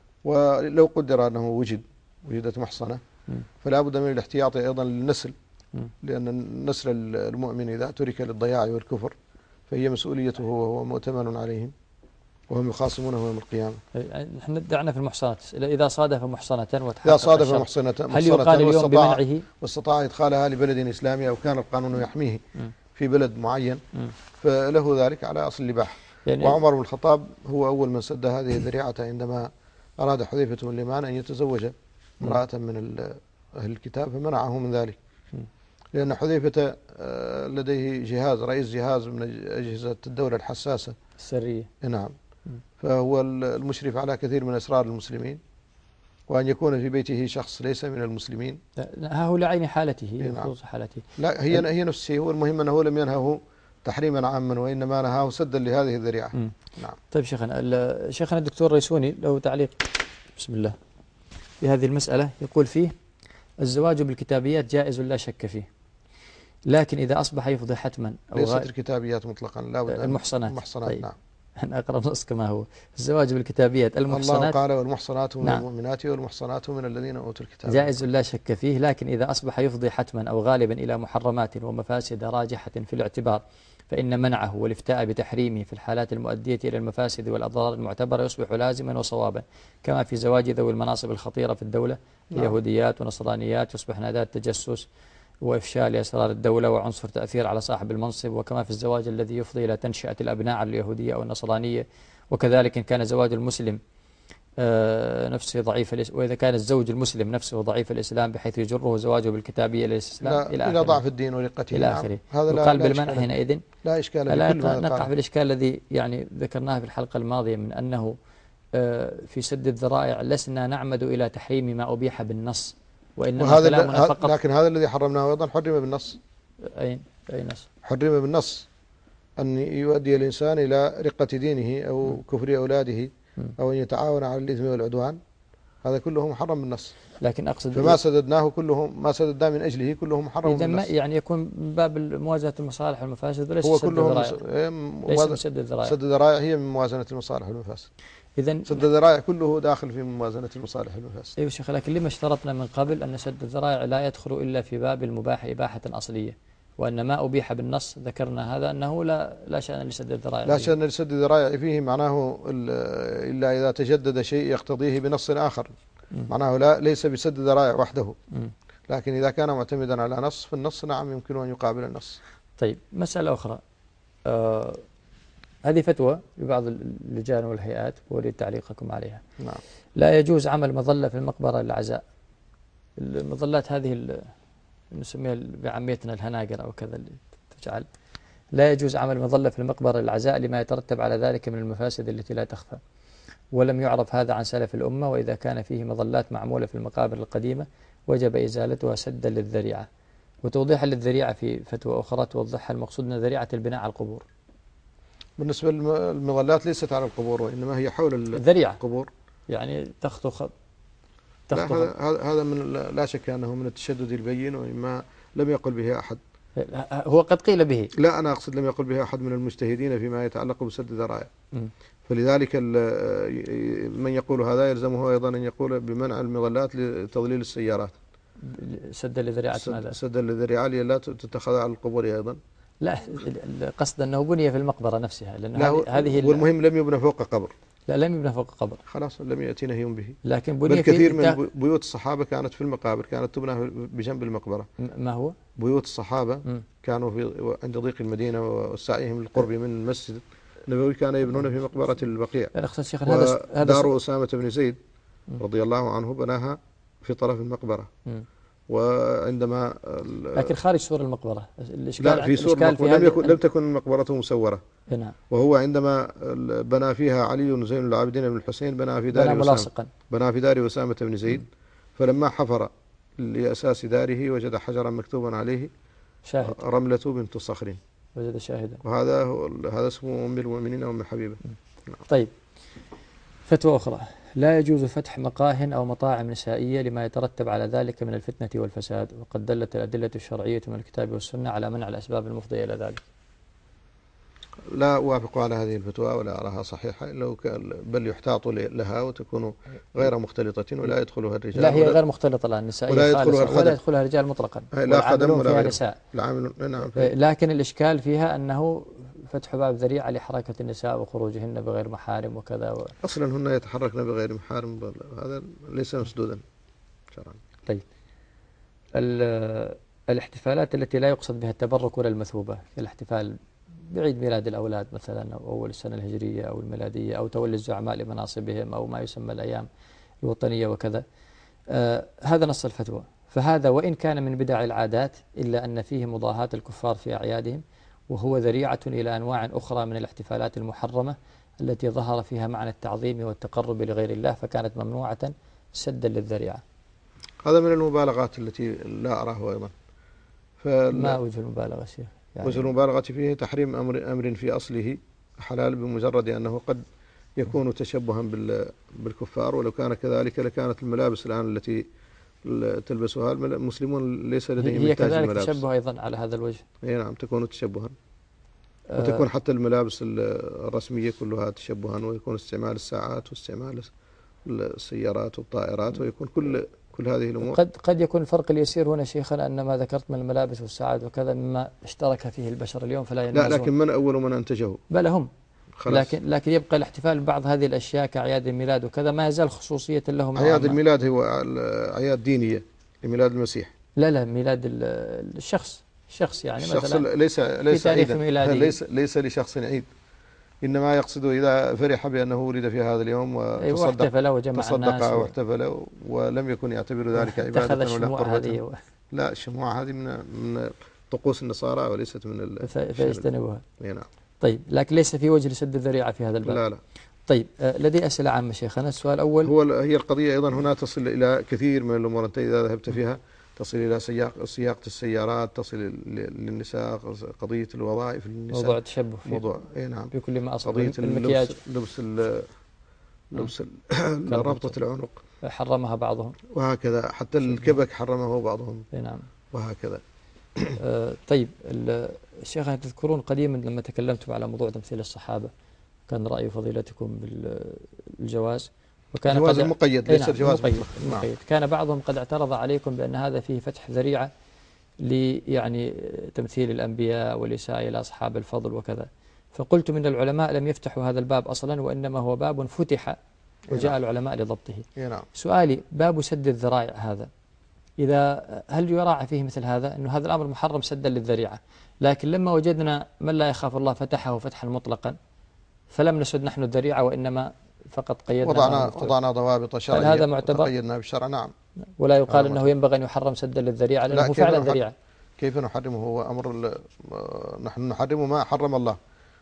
ولو قدر أنه وجد وجدت محصنة م. فلا بد من الاحتياط أيضا للنسل، م. لأن نسل المؤمن إذا ترك للضياع والكفر فهي مسؤوليته وهو مؤتمن عليهم وهم يخاصمونه يوم القيامة. نحن دعنا في المحصنات، إذا صادف محصنة وتحقق إذا صادف محصنة هل يقال اليوم بمنعه؟ واستطاع إدخالها لبلد إسلامي أو كان القانون يحميه في بلد معين م. فله ذلك على أصل الإباحة. يعني وعمر بن الخطاب هو أول من سد هذه الذريعة عندما أراد حذيفة بن اليمان أن يتزوج امرأة من أهل الكتاب فمنعه من ذلك، لأن حذيفة لديه جهاز رئيس جهاز من أجهزة الدولة الحساسة السرية. نعم، فهو المشرف على كثير من أسرار المسلمين، وأن يكون في بيته شخص ليس من المسلمين ها هو لعين حالته خصوص حالته. لا هي هي نفسه، هو المهم أنه لم ينهه تحريما عاما وإنما نهاه سدا لهذه الذريعة. نعم. طيب شيخنا شيخنا الدكتور ريسوني له تعليق بسم الله في هذه المسألة، يقول فيه: الزواج بالكتابيات جائز لا شك فيه، لكن إذا أصبح يفضي حتما أو ليست الكتابيات مطلقا، لا بد المحصنات. المحصنات. طيب. نعم. أنا أقرأ نص كما هو: الزواج بالكتابيات المحصنات، الله قال: والمحصنات من نعم. المؤمنات والمحصنات من الذين أوتوا الكتاب، جائز لا شك فيه، لكن إذا أصبح يفضي حتما أو غالبا إلى محرمات ومفاسد راجحة في الاعتبار فإن منعه والافتاء بتحريمه في الحالات المؤدية إلى المفاسد والأضرار المعتبرة يصبح لازما وصوابا، كما في زواج ذوي المناصب الخطيرة في الدولة، نعم. يهوديات ونصرانيات يصبح ناداة تجسس وإفشاء لأسرار الدولة وعنصر تأثير على صاحب المنصب، وكما في الزواج الذي يفضي إلى تنشئة الأبناء على اليهودية أو النصرانية، وكذلك إن كان زواج المسلم نفسه ضعيف الإسلام، وإذا كان الزوج المسلم نفسه ضعيف الإسلام بحيث يجره زواجه بالكتابية إلى الإسلام إلى آخره، إلى ضعف الدين ورقته إلى آخره. هذا يقال بالمنع حينئذ لا إشكال. لا نقع في الإشكال الذي يعني ذكرناه في الحلقة الماضية من أنه في سد الذرائع لسنا نعمد إلى تحريم ما أبيح بالنص، وإنما كلامنا فقط. لكن هذا الذي حرمناه أيضا حرم بالنص. أي أي نص؟ حرم بالنص أن يؤدي الإنسان إلى رقة دينه أو م. كفر أولاده أو أن يتعاون على الإثم والعدوان، هذا كله محرم بالنص. لكن أقصد فما سددناه كله، ما سددناه من أجله كله محرم بالنص. إذا يعني يكون من باب موازنة المصالح والمفاسد وليس هو سد الذرائع. ليس سد الذرائع. سد الذرائع هي من موازنة المصالح والمفاسد. إذن سد الذرائع كله داخل في موازنة المصالح والمفاسد. أيوة شيخ، لكن لما اشترطنا من قبل أن سد الذرائع لا يدخل إلا في باب المباح إباحة أصلية، وأن ما أبيح بالنص ذكرنا هذا أنه لا لا شأن لسد الذرائع. لا شأن لسد الذرائع فيه، معناه إلا إذا تجدد شيء يقتضيه بنص آخر، م. معناه لا ليس بسد الذرائع وحده، م. لكن إذا كان معتمدا على نص فالنص نعم يمكن أن يقابل النص. طيب مسألة أخرى، آه هذه فتوى لبعض اللجان والهيئات وأريد تعليقكم عليها. نعم. لا يجوز عمل مظلة في المقبرة للعزاء. المظلات هذه نسميها بعاميتنا الهناجر أو كذا اللي تجعل، لا يجوز عمل مظلة في المقبرة للعزاء لما يترتب على ذلك من المفاسد التي لا تخفى، ولم يعرف هذا عن سلف الأمة، وإذا كان فيه مظلات معمولة في المقابر القديمة وجب إزالتها سدا للذريعة. وتوضيحا للذريعة في فتوى أخرى توضحها، المقصود من ذريعة البناء على القبور. بالنسبة للمظلات ليست على القبور وإنما هي حول الذريعة القبور، يعني تخطو خط. لا هذا هذا من لا شك أنه من التشدد البين، وإما لم يقل به أحد. هو قد قيل به. لا أنا أقصد لم يقل به أحد من المجتهدين فيما يتعلق بسد الذرائع. فلذلك من يقول هذا يلزمه أيضا أن يقول بمنع المظلات لتضليل السيارات. سدا لذريعة ماذا؟ سدا للذريعة لا تتخذ على القبور أيضا. لا قصد أنه بني في المقبرة نفسها، لأن هذه والمهم لم يبنى فوق قبر. لا لم يبنى فوق قبر، خلاص لم يأتي نهي به. لكن بني بل كثير من بيوت الصحابة كانت في المقابر، كانت تبنى بجنب المقبرة. ما هو؟ بيوت الصحابة م. كانوا في عند ضيق المدينة وسعيهم للقرب من المسجد النبوي كان يبنون في مقبرة البقيع. ودار أسامة بن زيد رضي الله عنه بناها في طرف المقبرة، م. وعندما لكن خارج سور المقبرة الإشكال لا في سور الإشكال المقبرة في لم يكن هذه لم تكن المقبرة مسورة. نعم. وهو عندما بنى فيها علي زين العابدين بن الحسين بنى في دار بنى ملاصقا بنى في دار أسامة بن زيد. فلما حفر لأساس داره وجد حجرا مكتوبا عليه شاهد رملة بنت صخر، وجد شاهدا، وهذا هو هذا اسمه أم المؤمنين أم حبيبة. طيب فتوى أخرى: لا يجوز فتح مقاه أو مطاعم نسائية لما يترتب على ذلك من الفتنة والفساد، وقد دلت الأدلة الشرعية من الكتاب والسنة على منع الأسباب المفضية إلى ذلك. لا أوافق على هذه الفتوى ولا أراها صحيحة، لو كان بل يحتاط لها وتكون غير مختلطة ولا يدخلها الرجال. لا هي غير مختلطة الآن، نسائية ولا يدخلها خالصة ولا يدخلها رجال مطلقا، لا خدم ولا فيها غير نساء. العامل نعم. لكن الإشكال فيها أنه فتح باب ذريعة لحركة النساء وخروجهن بغير محارم وكذا و... أصلا هن يتحركن بغير محارم، هذا ليس مسدودا شرعا. طيب الاحتفالات التي لا يقصد بها التبرك ولا المثوبة، الاحتفال بعيد ميلاد الأولاد مثلا أو أول السنة الهجرية أو الميلادية أو تولي الزعماء لمناصبهم أو ما يسمى الأيام الوطنية وكذا، آه هذا نص الفتوى. فهذا وإن كان من بدع العادات إلا أن فيه مضاهاة الكفار في أعيادهم، وهو ذريعة إلى أنواع أخرى من الاحتفالات المحرمة التي ظهر فيها معنى التعظيم والتقرب لغير الله، فكانت ممنوعة سدا للذريعة. هذا من المبالغات التي لا أراه أيضا. ما وجه المبالغة شيخ؟ يعني وجه المبالغة فيه تحريم أمر أمر في أصله حلال بمجرد أنه قد يكون تشبها بالكفار، ولو كان كذلك لكانت الملابس الآن التي تلبسها المسلمون ليس لديهم هي إنتاج كذلك الملابس. تشبه أيضا على هذا الوجه. أي نعم تكون تشبها، وتكون حتى الملابس الرسمية كلها تشبها، ويكون استعمال الساعات واستعمال السيارات والطائرات، ويكون كل كل هذه الأمور. قد قد يكون الفرق اليسير هنا شيخنا أن ما ذكرت من الملابس والساعات وكذا مما اشترك فيه البشر اليوم فلا ينازعون. لا لكن من أول من أنتجه؟ بل هم. خلاص. لكن لكن يبقى الاحتفال ببعض هذه الأشياء كأعياد الميلاد وكذا ما يزال خصوصية لهم. أعياد الميلاد هو أعياد دينية لميلاد المسيح. لا لا ميلاد الشخص الشخص يعني الشخص مثلا ليس ليس في تاريخ ميلاده ليس ليس لشخص عيد، إنما يقصد إذا فرح بأنه ولد في هذا اليوم وتصدق وجمع تصدق أو احتفل ولم يكن يعتبر ذلك عبادة ولا قربة. و... لا الشموع هذه من من طقوس النصارى وليست من فيجتنبها. نعم. طيب لكن ليس في وجه لسد الذريعة في هذا الباب. لا لا. طيب لدي أسئلة عامة شيخنا. السؤال الأول هو هي القضية أيضا هنا تصل إلى كثير من الأمور، أنت إذا ذهبت فيها تصل إلى سياق سياقة السيارات، تصل للنساء، قضية الوظائف للنساء، موضوع التشبه موضوع اي نعم بكل ما أصل، قضية المكياج، لبس لبس ربطة العنق حرمها بعضهم، وهكذا حتى الكبك حرمه بعضهم. نعم وهكذا. آه طيب الشيخ تذكرون قديما لما تكلمتم على موضوع تمثيل الصحابة كان رأي فضيلتكم بالجواز، وكان الجواز المقيد ليس الجواز المقيد. المقيد. كان بعضهم قد اعترض عليكم بأن هذا فيه فتح ذريعة لي يعني تمثيل الأنبياء والإساءة إلى أصحاب الفضل وكذا، فقلت من العلماء لم يفتحوا هذا الباب أصلا، وإنما هو باب فتح وجاء العلماء لضبطه. نعم. سؤالي باب سد الذرائع هذا إذا هل يراعى فيه مثل هذا أنه هذا الأمر محرم سدا للذريعة، لكن لما وجدنا من لا يخاف الله فتحه فتحا مطلقا فلم نسد نحن الذريعة وإنما فقط قيدنا وضعنا وضعنا ضوابط شرعية هذا معتبر قيدنا بالشرع. نعم. ولا يقال أنه ينبغي أن يحرم سدا للذريعة لأنه فعلا ذريعة. كيف نحرمه؟ هو أمر نحن نحرم ما حرم الله،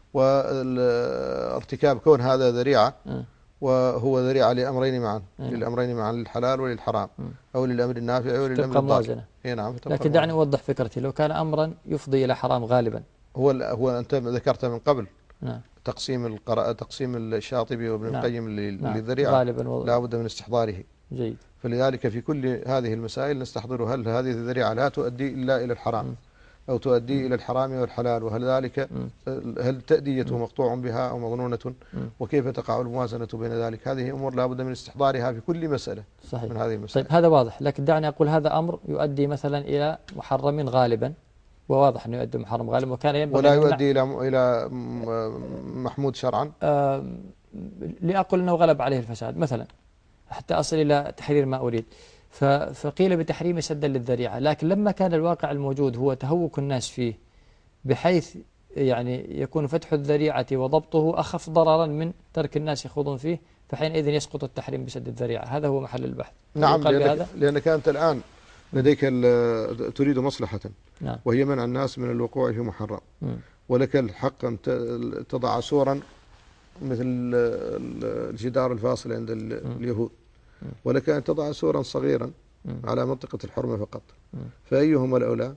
والارتكاب كون هذا ذريعة وهو ذريعة لأمرين معا، للأمرين معا للحلال وللحرام، أو للأمر النافع وللأمر الضار. نعم. لكن دعني أوضح فكرتي، لو كان أمرا يفضي إلى حرام غالبا، هو هو أنت ذكرت من قبل نعم. تقسيم القراءة تقسيم الشاطبي وابن نعم. القيم نعم. للذريعة غالبا و... لا بد من استحضاره. جيد. فلذلك في كل هذه المسائل نستحضر هل هذه الذريعة لا تؤدي إلا إلى الحرام م. أو تؤدي م. إلى الحرام والحلال، وهل ذلك م. هل تأديته مقطوع بها أو مظنونة، م. وكيف تقع الموازنة بين ذلك. هذه أمور لا بد من استحضارها في كل مسألة. صحيح. من هذه المسائل. طيب هذا واضح، لكن دعني أقول هذا أمر يؤدي مثلا إلى محرم غالبا، وواضح أنه يؤدي محرم غالبا، وكان ينبغي ولا يؤدي إلى إلى محمود شرعا. آه لأقول أنه غلب عليه الفساد مثلا حتى أصل إلى تحرير ما أريد، فقيل بتحريم سدا للذريعة، لكن لما كان الواقع الموجود هو تهوك الناس فيه بحيث يعني يكون فتح الذريعة وضبطه أخف ضررا من ترك الناس يخوضون فيه، فحينئذ يسقط التحريم بسد الذريعة. هذا هو محل البحث. نعم. لأنك, لأنك أنت الآن لديك تريد مصلحة نعم. وهي منع الناس من الوقوع في محرم، مم. ولك الحق أن تضع سورا مثل الجدار الفاصل عند اليهود، ولك أن تضع سورا صغيرا على منطقة الحرمة فقط، فأيهما الأولى؟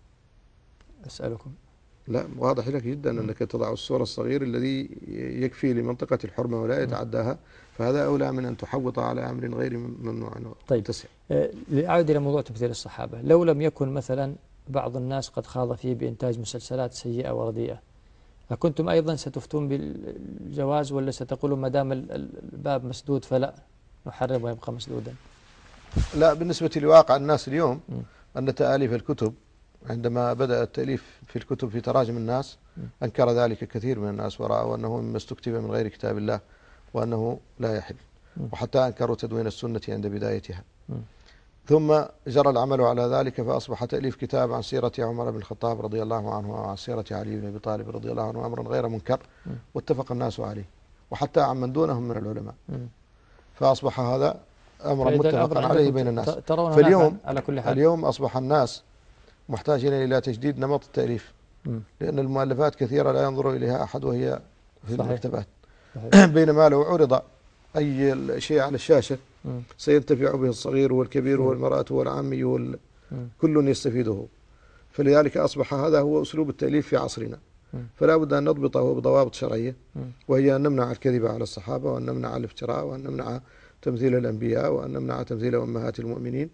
أسألكم. لا، واضح لك جدا أنك تضع السور الصغير الذي يكفي لمنطقة الحرمة ولا يتعداها، فهذا أولى من أن تحوط على أمر غير ممنوع. طيب، آه لأعود إلى موضوع تمثيل الصحابة، لو لم يكن مثلا بعض الناس قد خاض فيه بإنتاج مسلسلات سيئة ورديئة، أكنتم أيضا ستفتون بالجواز، ولا ستقولون ما دام الباب مسدود فلا نحرم ويبقى مسدودا؟ لا، بالنسبة لواقع الناس اليوم م. أن تأليف الكتب عندما بدأ التأليف في الكتب في تراجم الناس أنكر ذلك كثير من الناس ورأوا أنه مما استكتب من غير كتاب الله وأنه لا يحل، وحتى أنكروا تدوين السنة عند بدايتها. ثم جرى العمل على ذلك فأصبح تأليف كتاب عن سيرة عمر بن الخطاب رضي الله عنه وعن سيرة علي بن أبي طالب رضي الله عنه أمرا غير منكر واتفق الناس عليه، وحتى عن من دونهم من العلماء، فأصبح هذا أمرا متفقا عليه بين الناس. فاليوم على كل حال اليوم أصبح الناس محتاجين إلى تجديد نمط التأليف، لأن المؤلفات كثيرة لا ينظر إليها أحد وهي في المكتبات، بينما لو عرض أي شيء على الشاشة سينتفع به الصغير والكبير والمرأة والعامي وكل يستفيده. فلذلك أصبح هذا هو أسلوب التأليف في عصرنا، فلا بد أن نضبطه بضوابط شرعية، وهي أن نمنع الكذب على الصحابة، وأن نمنع الافتراء، وأن نمنع تمثيل الأنبياء، وأن نمنع تمثيل أمهات المؤمنين،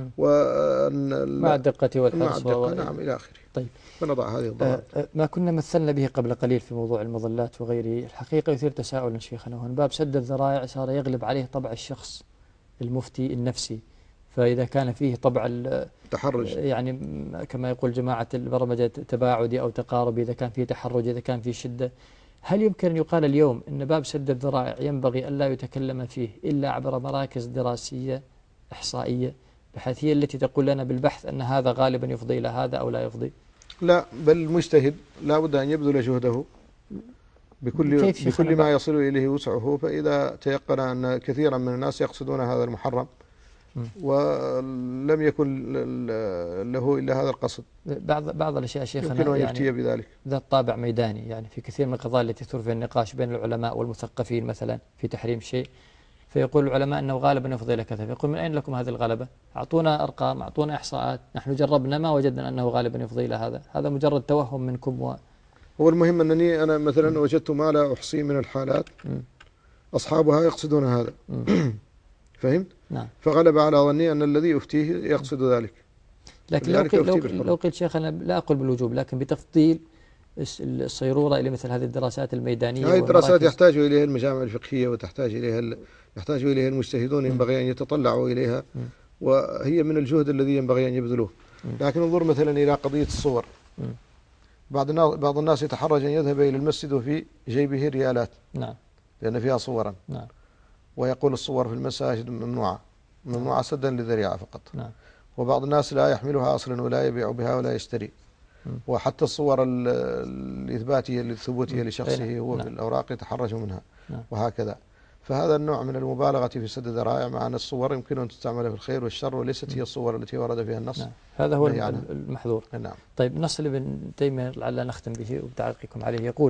وأن مع الدقة والحرص، مع الدقة نعم إلى آخره. طيب، فنضع هذه الضوابط. ما كنا مثلنا به قبل قليل في موضوع المظلات وغيره، الحقيقة يثير تساؤلا شيخنا، وهن باب سد الذرائع صار يغلب عليه طبع الشخص المفتي النفسي، فإذا كان فيه طبع التحرج، يعني كما يقول جماعة البرمجة تباعدي أو تقاربي، إذا كان فيه تحرج، إذا كان فيه شدة، هل يمكن أن يقال اليوم أن باب سد الذرائع ينبغي ألا يتكلم فيه إلا عبر مراكز دراسية إحصائية، بحيث هي التي تقول لنا بالبحث أن هذا غالبا يفضي إلى هذا أو لا يفضي؟ لا، بل المجتهد لا بد أن يبذل جهده بكل, بكل ما يصل إليه وسعه، فإذا تيقن أن كثيرا من الناس يقصدون هذا المحرم ولم يكن له إلا هذا القصد، بعض بعض الأشياء شيخنا يمكن أن يفتي يعني بذلك ذات طابع ميداني، يعني في كثير من القضايا التي تثور فيها النقاش بين العلماء والمثقفين مثلا في تحريم شيء، فيقول العلماء أنه غالبا يفضي إلى كذا، فيقول من أين لكم هذه الغلبة؟ أعطونا أرقام، أعطونا إحصاءات، نحن جربنا ما وجدنا أنه غالبا يفضي إلى هذا، هذا مجرد توهم منكم. و... هو المهم أنني أنا مثلا م. وجدت ما لا أحصي من الحالات م. أصحابها يقصدون هذا فهمت؟ نعم. فغلب على ظني أن الذي يفتيه يقصد ذلك. لكن لو, لو, لو قلت شيخ أنا لا أقول بالوجوب، لكن بتفضيل الصيرورة إلى مثل هذه الدراسات الميدانية. هذه الدراسات يحتاج إليها المجامع الفقهية وتحتاج إليها يحتاج إليها المجتهدون، ينبغي أن يتطلعوا إليها، وهي من الجهد الذي ينبغي أن يبذلوه. لكن انظر مثلا إلى قضية الصور، بعض بعض الناس يتحرج أن يذهب إلى المسجد وفي جيبه ريالات، نعم، لأن فيها صورا، نعم، ويقول الصور في المساجد ممنوعة ممنوعة سدا للذريعة فقط، نعم. وبعض الناس لا يحملها أصلا ولا يبيع بها ولا يشتري، وحتى الصور الإثباتية الثبوتية لشخصه هو في الأوراق يتحرج منها، وهكذا. فهذا النوع من المبالغة في سد الذرائع، مع أن الصور يمكن أن تستعمل في الخير والشر، وليست هي الصور التي ورد فيها النص. نعم. هذا هو يعني المحظور. نعم. طيب، نص لابن تيمية لعل نختم به وبتعليقكم عليه، يقول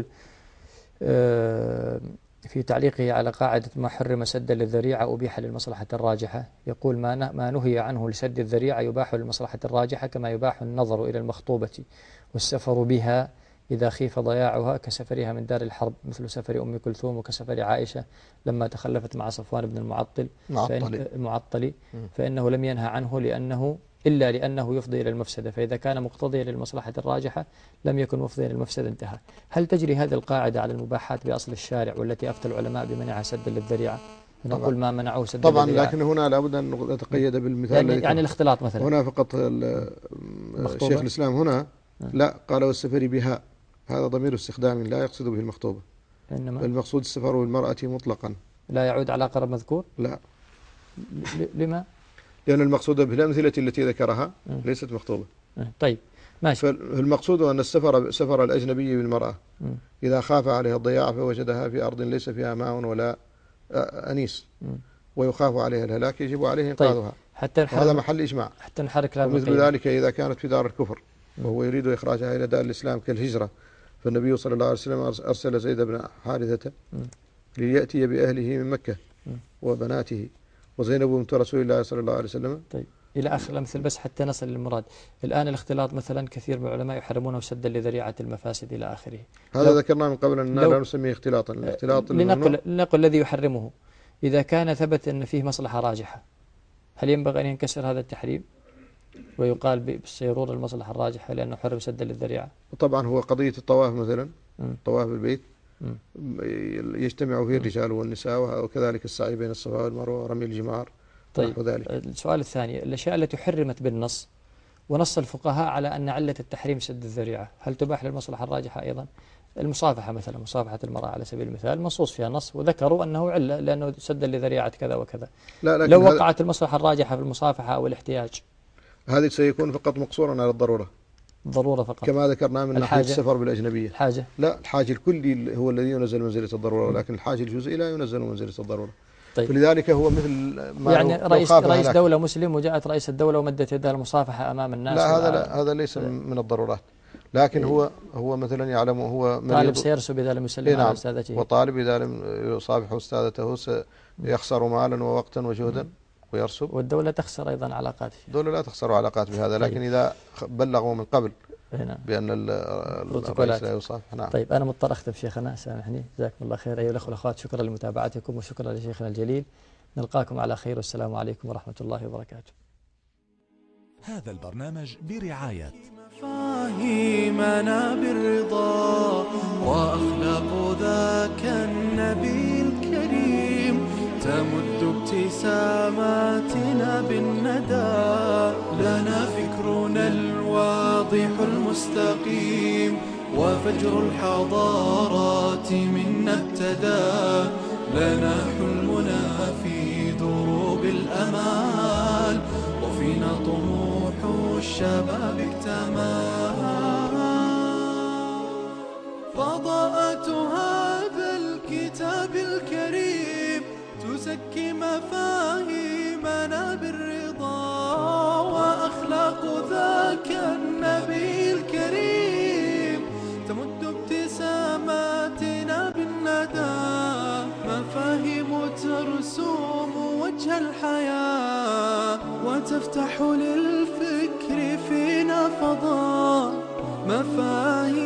آه في تعليقه على قاعدة ما حرم سدا للذريعة أبيح للمصلحة الراجحة، يقول ما ما نهي عنه لسد الذريعة يباح للمصلحة الراجحة، كما يباح النظر إلى المخطوبة والسفر بها إذا خيف ضياعها، كسفرها من دار الحرب، مثل سفر أم كلثوم، وكسفر عائشة لما تخلفت مع صفوان بن المعطل فإن المعطلي، فإنه لم ينهى عنه لأنه إلا لأنه يفضي إلى المفسدة، فإذا كان مقتضيا للمصلحة الراجحة لم يكن مفضيا للمفسدة، انتهى. هل تجري هذه القاعدة على المباحات بأصل الشارع والتي أفتى العلماء بمنعها سدا للذريعة؟ نقول ما منعوه سدا طبعا للذريعة. لكن هنا لابد أن نتقيد بالمثال يعني, يعني الاختلاط مثلا هنا فقط شيخ الإسلام هنا لا قال والسفر بها، هذا ضمير استخدام لا يقصد به المخطوبة، إنما المقصود السفر بالمرأة مطلقا، لا يعود على أقرب مذكور. لا. لما؟ لأن المقصود بالأمثلة التي ذكرها ليست مخطوبة. طيب ماشي. فالمقصود أن السفر سفر الأجنبي بالمرأة إذا خاف عليها الضياع فوجدها في أرض ليس فيها ماء ولا أنيس ويخاف عليها الهلاك يجب عليه إنقاذها. طيب. حتى هذا محل إجماع. حتى نحرك لها ومثل ذلك إذا كانت في دار الكفر وهو يريد إخراجها إلى دار الإسلام كالهجرة، فالنبي صلى الله عليه وسلم أرسل زيد بن حارثة ليأتي بأهله من مكة وبناته وزينب بنت رسول الله صلى الله عليه وسلم. طيب إلى آخر الأمثل بس حتى نصل للمراد. الآن الاختلاط مثلا كثير من العلماء يحرمونه سدا لذريعة المفاسد إلى آخره. هذا ذكرنا من قبل أننا لا نسميه اختلاطا. الاختلاط لنقل, لنقل الذي يحرمه إذا كان ثبت أن فيه مصلحة راجحة، هل ينبغي أن ينكسر هذا التحريم ويقال بالصيرور المصلحة الراجحة لأنه حرم سدا للذريعة؟ طبعا هو قضية الطواف مثلا، طواف البيت يجتمع فيه الرجال والنساء وكذلك السعي بين الصفا والمروة ورمي الجمار. طيب السؤال الثاني، الأشياء التي حرمت بالنص ونص الفقهاء على أن علة التحريم سد الذريعة، هل تباح للمصلحة الراجحة أيضا؟ المصافحة مثلا، مصافحة المرأة على سبيل المثال منصوص فيها نص وذكروا أنه علة لأنه سدا لذريعة كذا وكذا. لا لو وقعت المصلحة الراجحة في المصافحة أو الاحتياج، هذه سيكون فقط مقصورا على الضرورة. ضرورة فقط كما ذكرنا من ناحية السفر بالأجنبية. الحاجة لا، الحاج الكلي هو الذي ينزل منزلة الضرورة، ولكن الحاج الجزئي لا ينزل منزلة الضرورة. طيب. فلذلك هو مثل ما يعني رئيس رئيس دولة مسلم وجاءت رئيس الدولة ومدت يدها المصافحة أمام الناس. لا هذا لا هذا ليس من الضرورات، لكن إيه؟ هو هو مثلا يعلم هو طالب سيرسب إذا لم يسلم إيه؟ على أستاذته، وطالب إذا لم يصافح أستاذته سيخسر مالا ووقتا وجهدا ويرسب، والدولة تخسر أيضا علاقاته. الدولة لا تخسر علاقات بهذا، لكن طيب. إذا بلغوا من قبل هنا. بأن الرئيس لا يصافح. نعم. طيب أنا مضطر أختم شيخنا، سامحني، جزاكم الله خير. أيها الأخوة والأخوات، شكرا لمتابعتكم وشكرا لشيخنا الجليل، نلقاكم على خير والسلام عليكم ورحمة الله وبركاته. هذا البرنامج برعاية مفاهيمنا بالرضا وأخلاق ذاك النبي الكريم تمد ابتساماتنا بالندى، لنا فكرنا الواضح المستقيم وفجر الحضارات منا ابتدى، لنا حلمنا في دروب الأمال وفينا طموح الشباب اكتمل. فضاءة هذا الكتاب الكريم تزكي مفاهيمنا بالرضا وأخلاق ذاك النبي الكريم تمد ابتساماتنا بالندى، مفاهيم ترسوم وجه الحياة وتفتح للفكر فينا فضاء، مفاهيم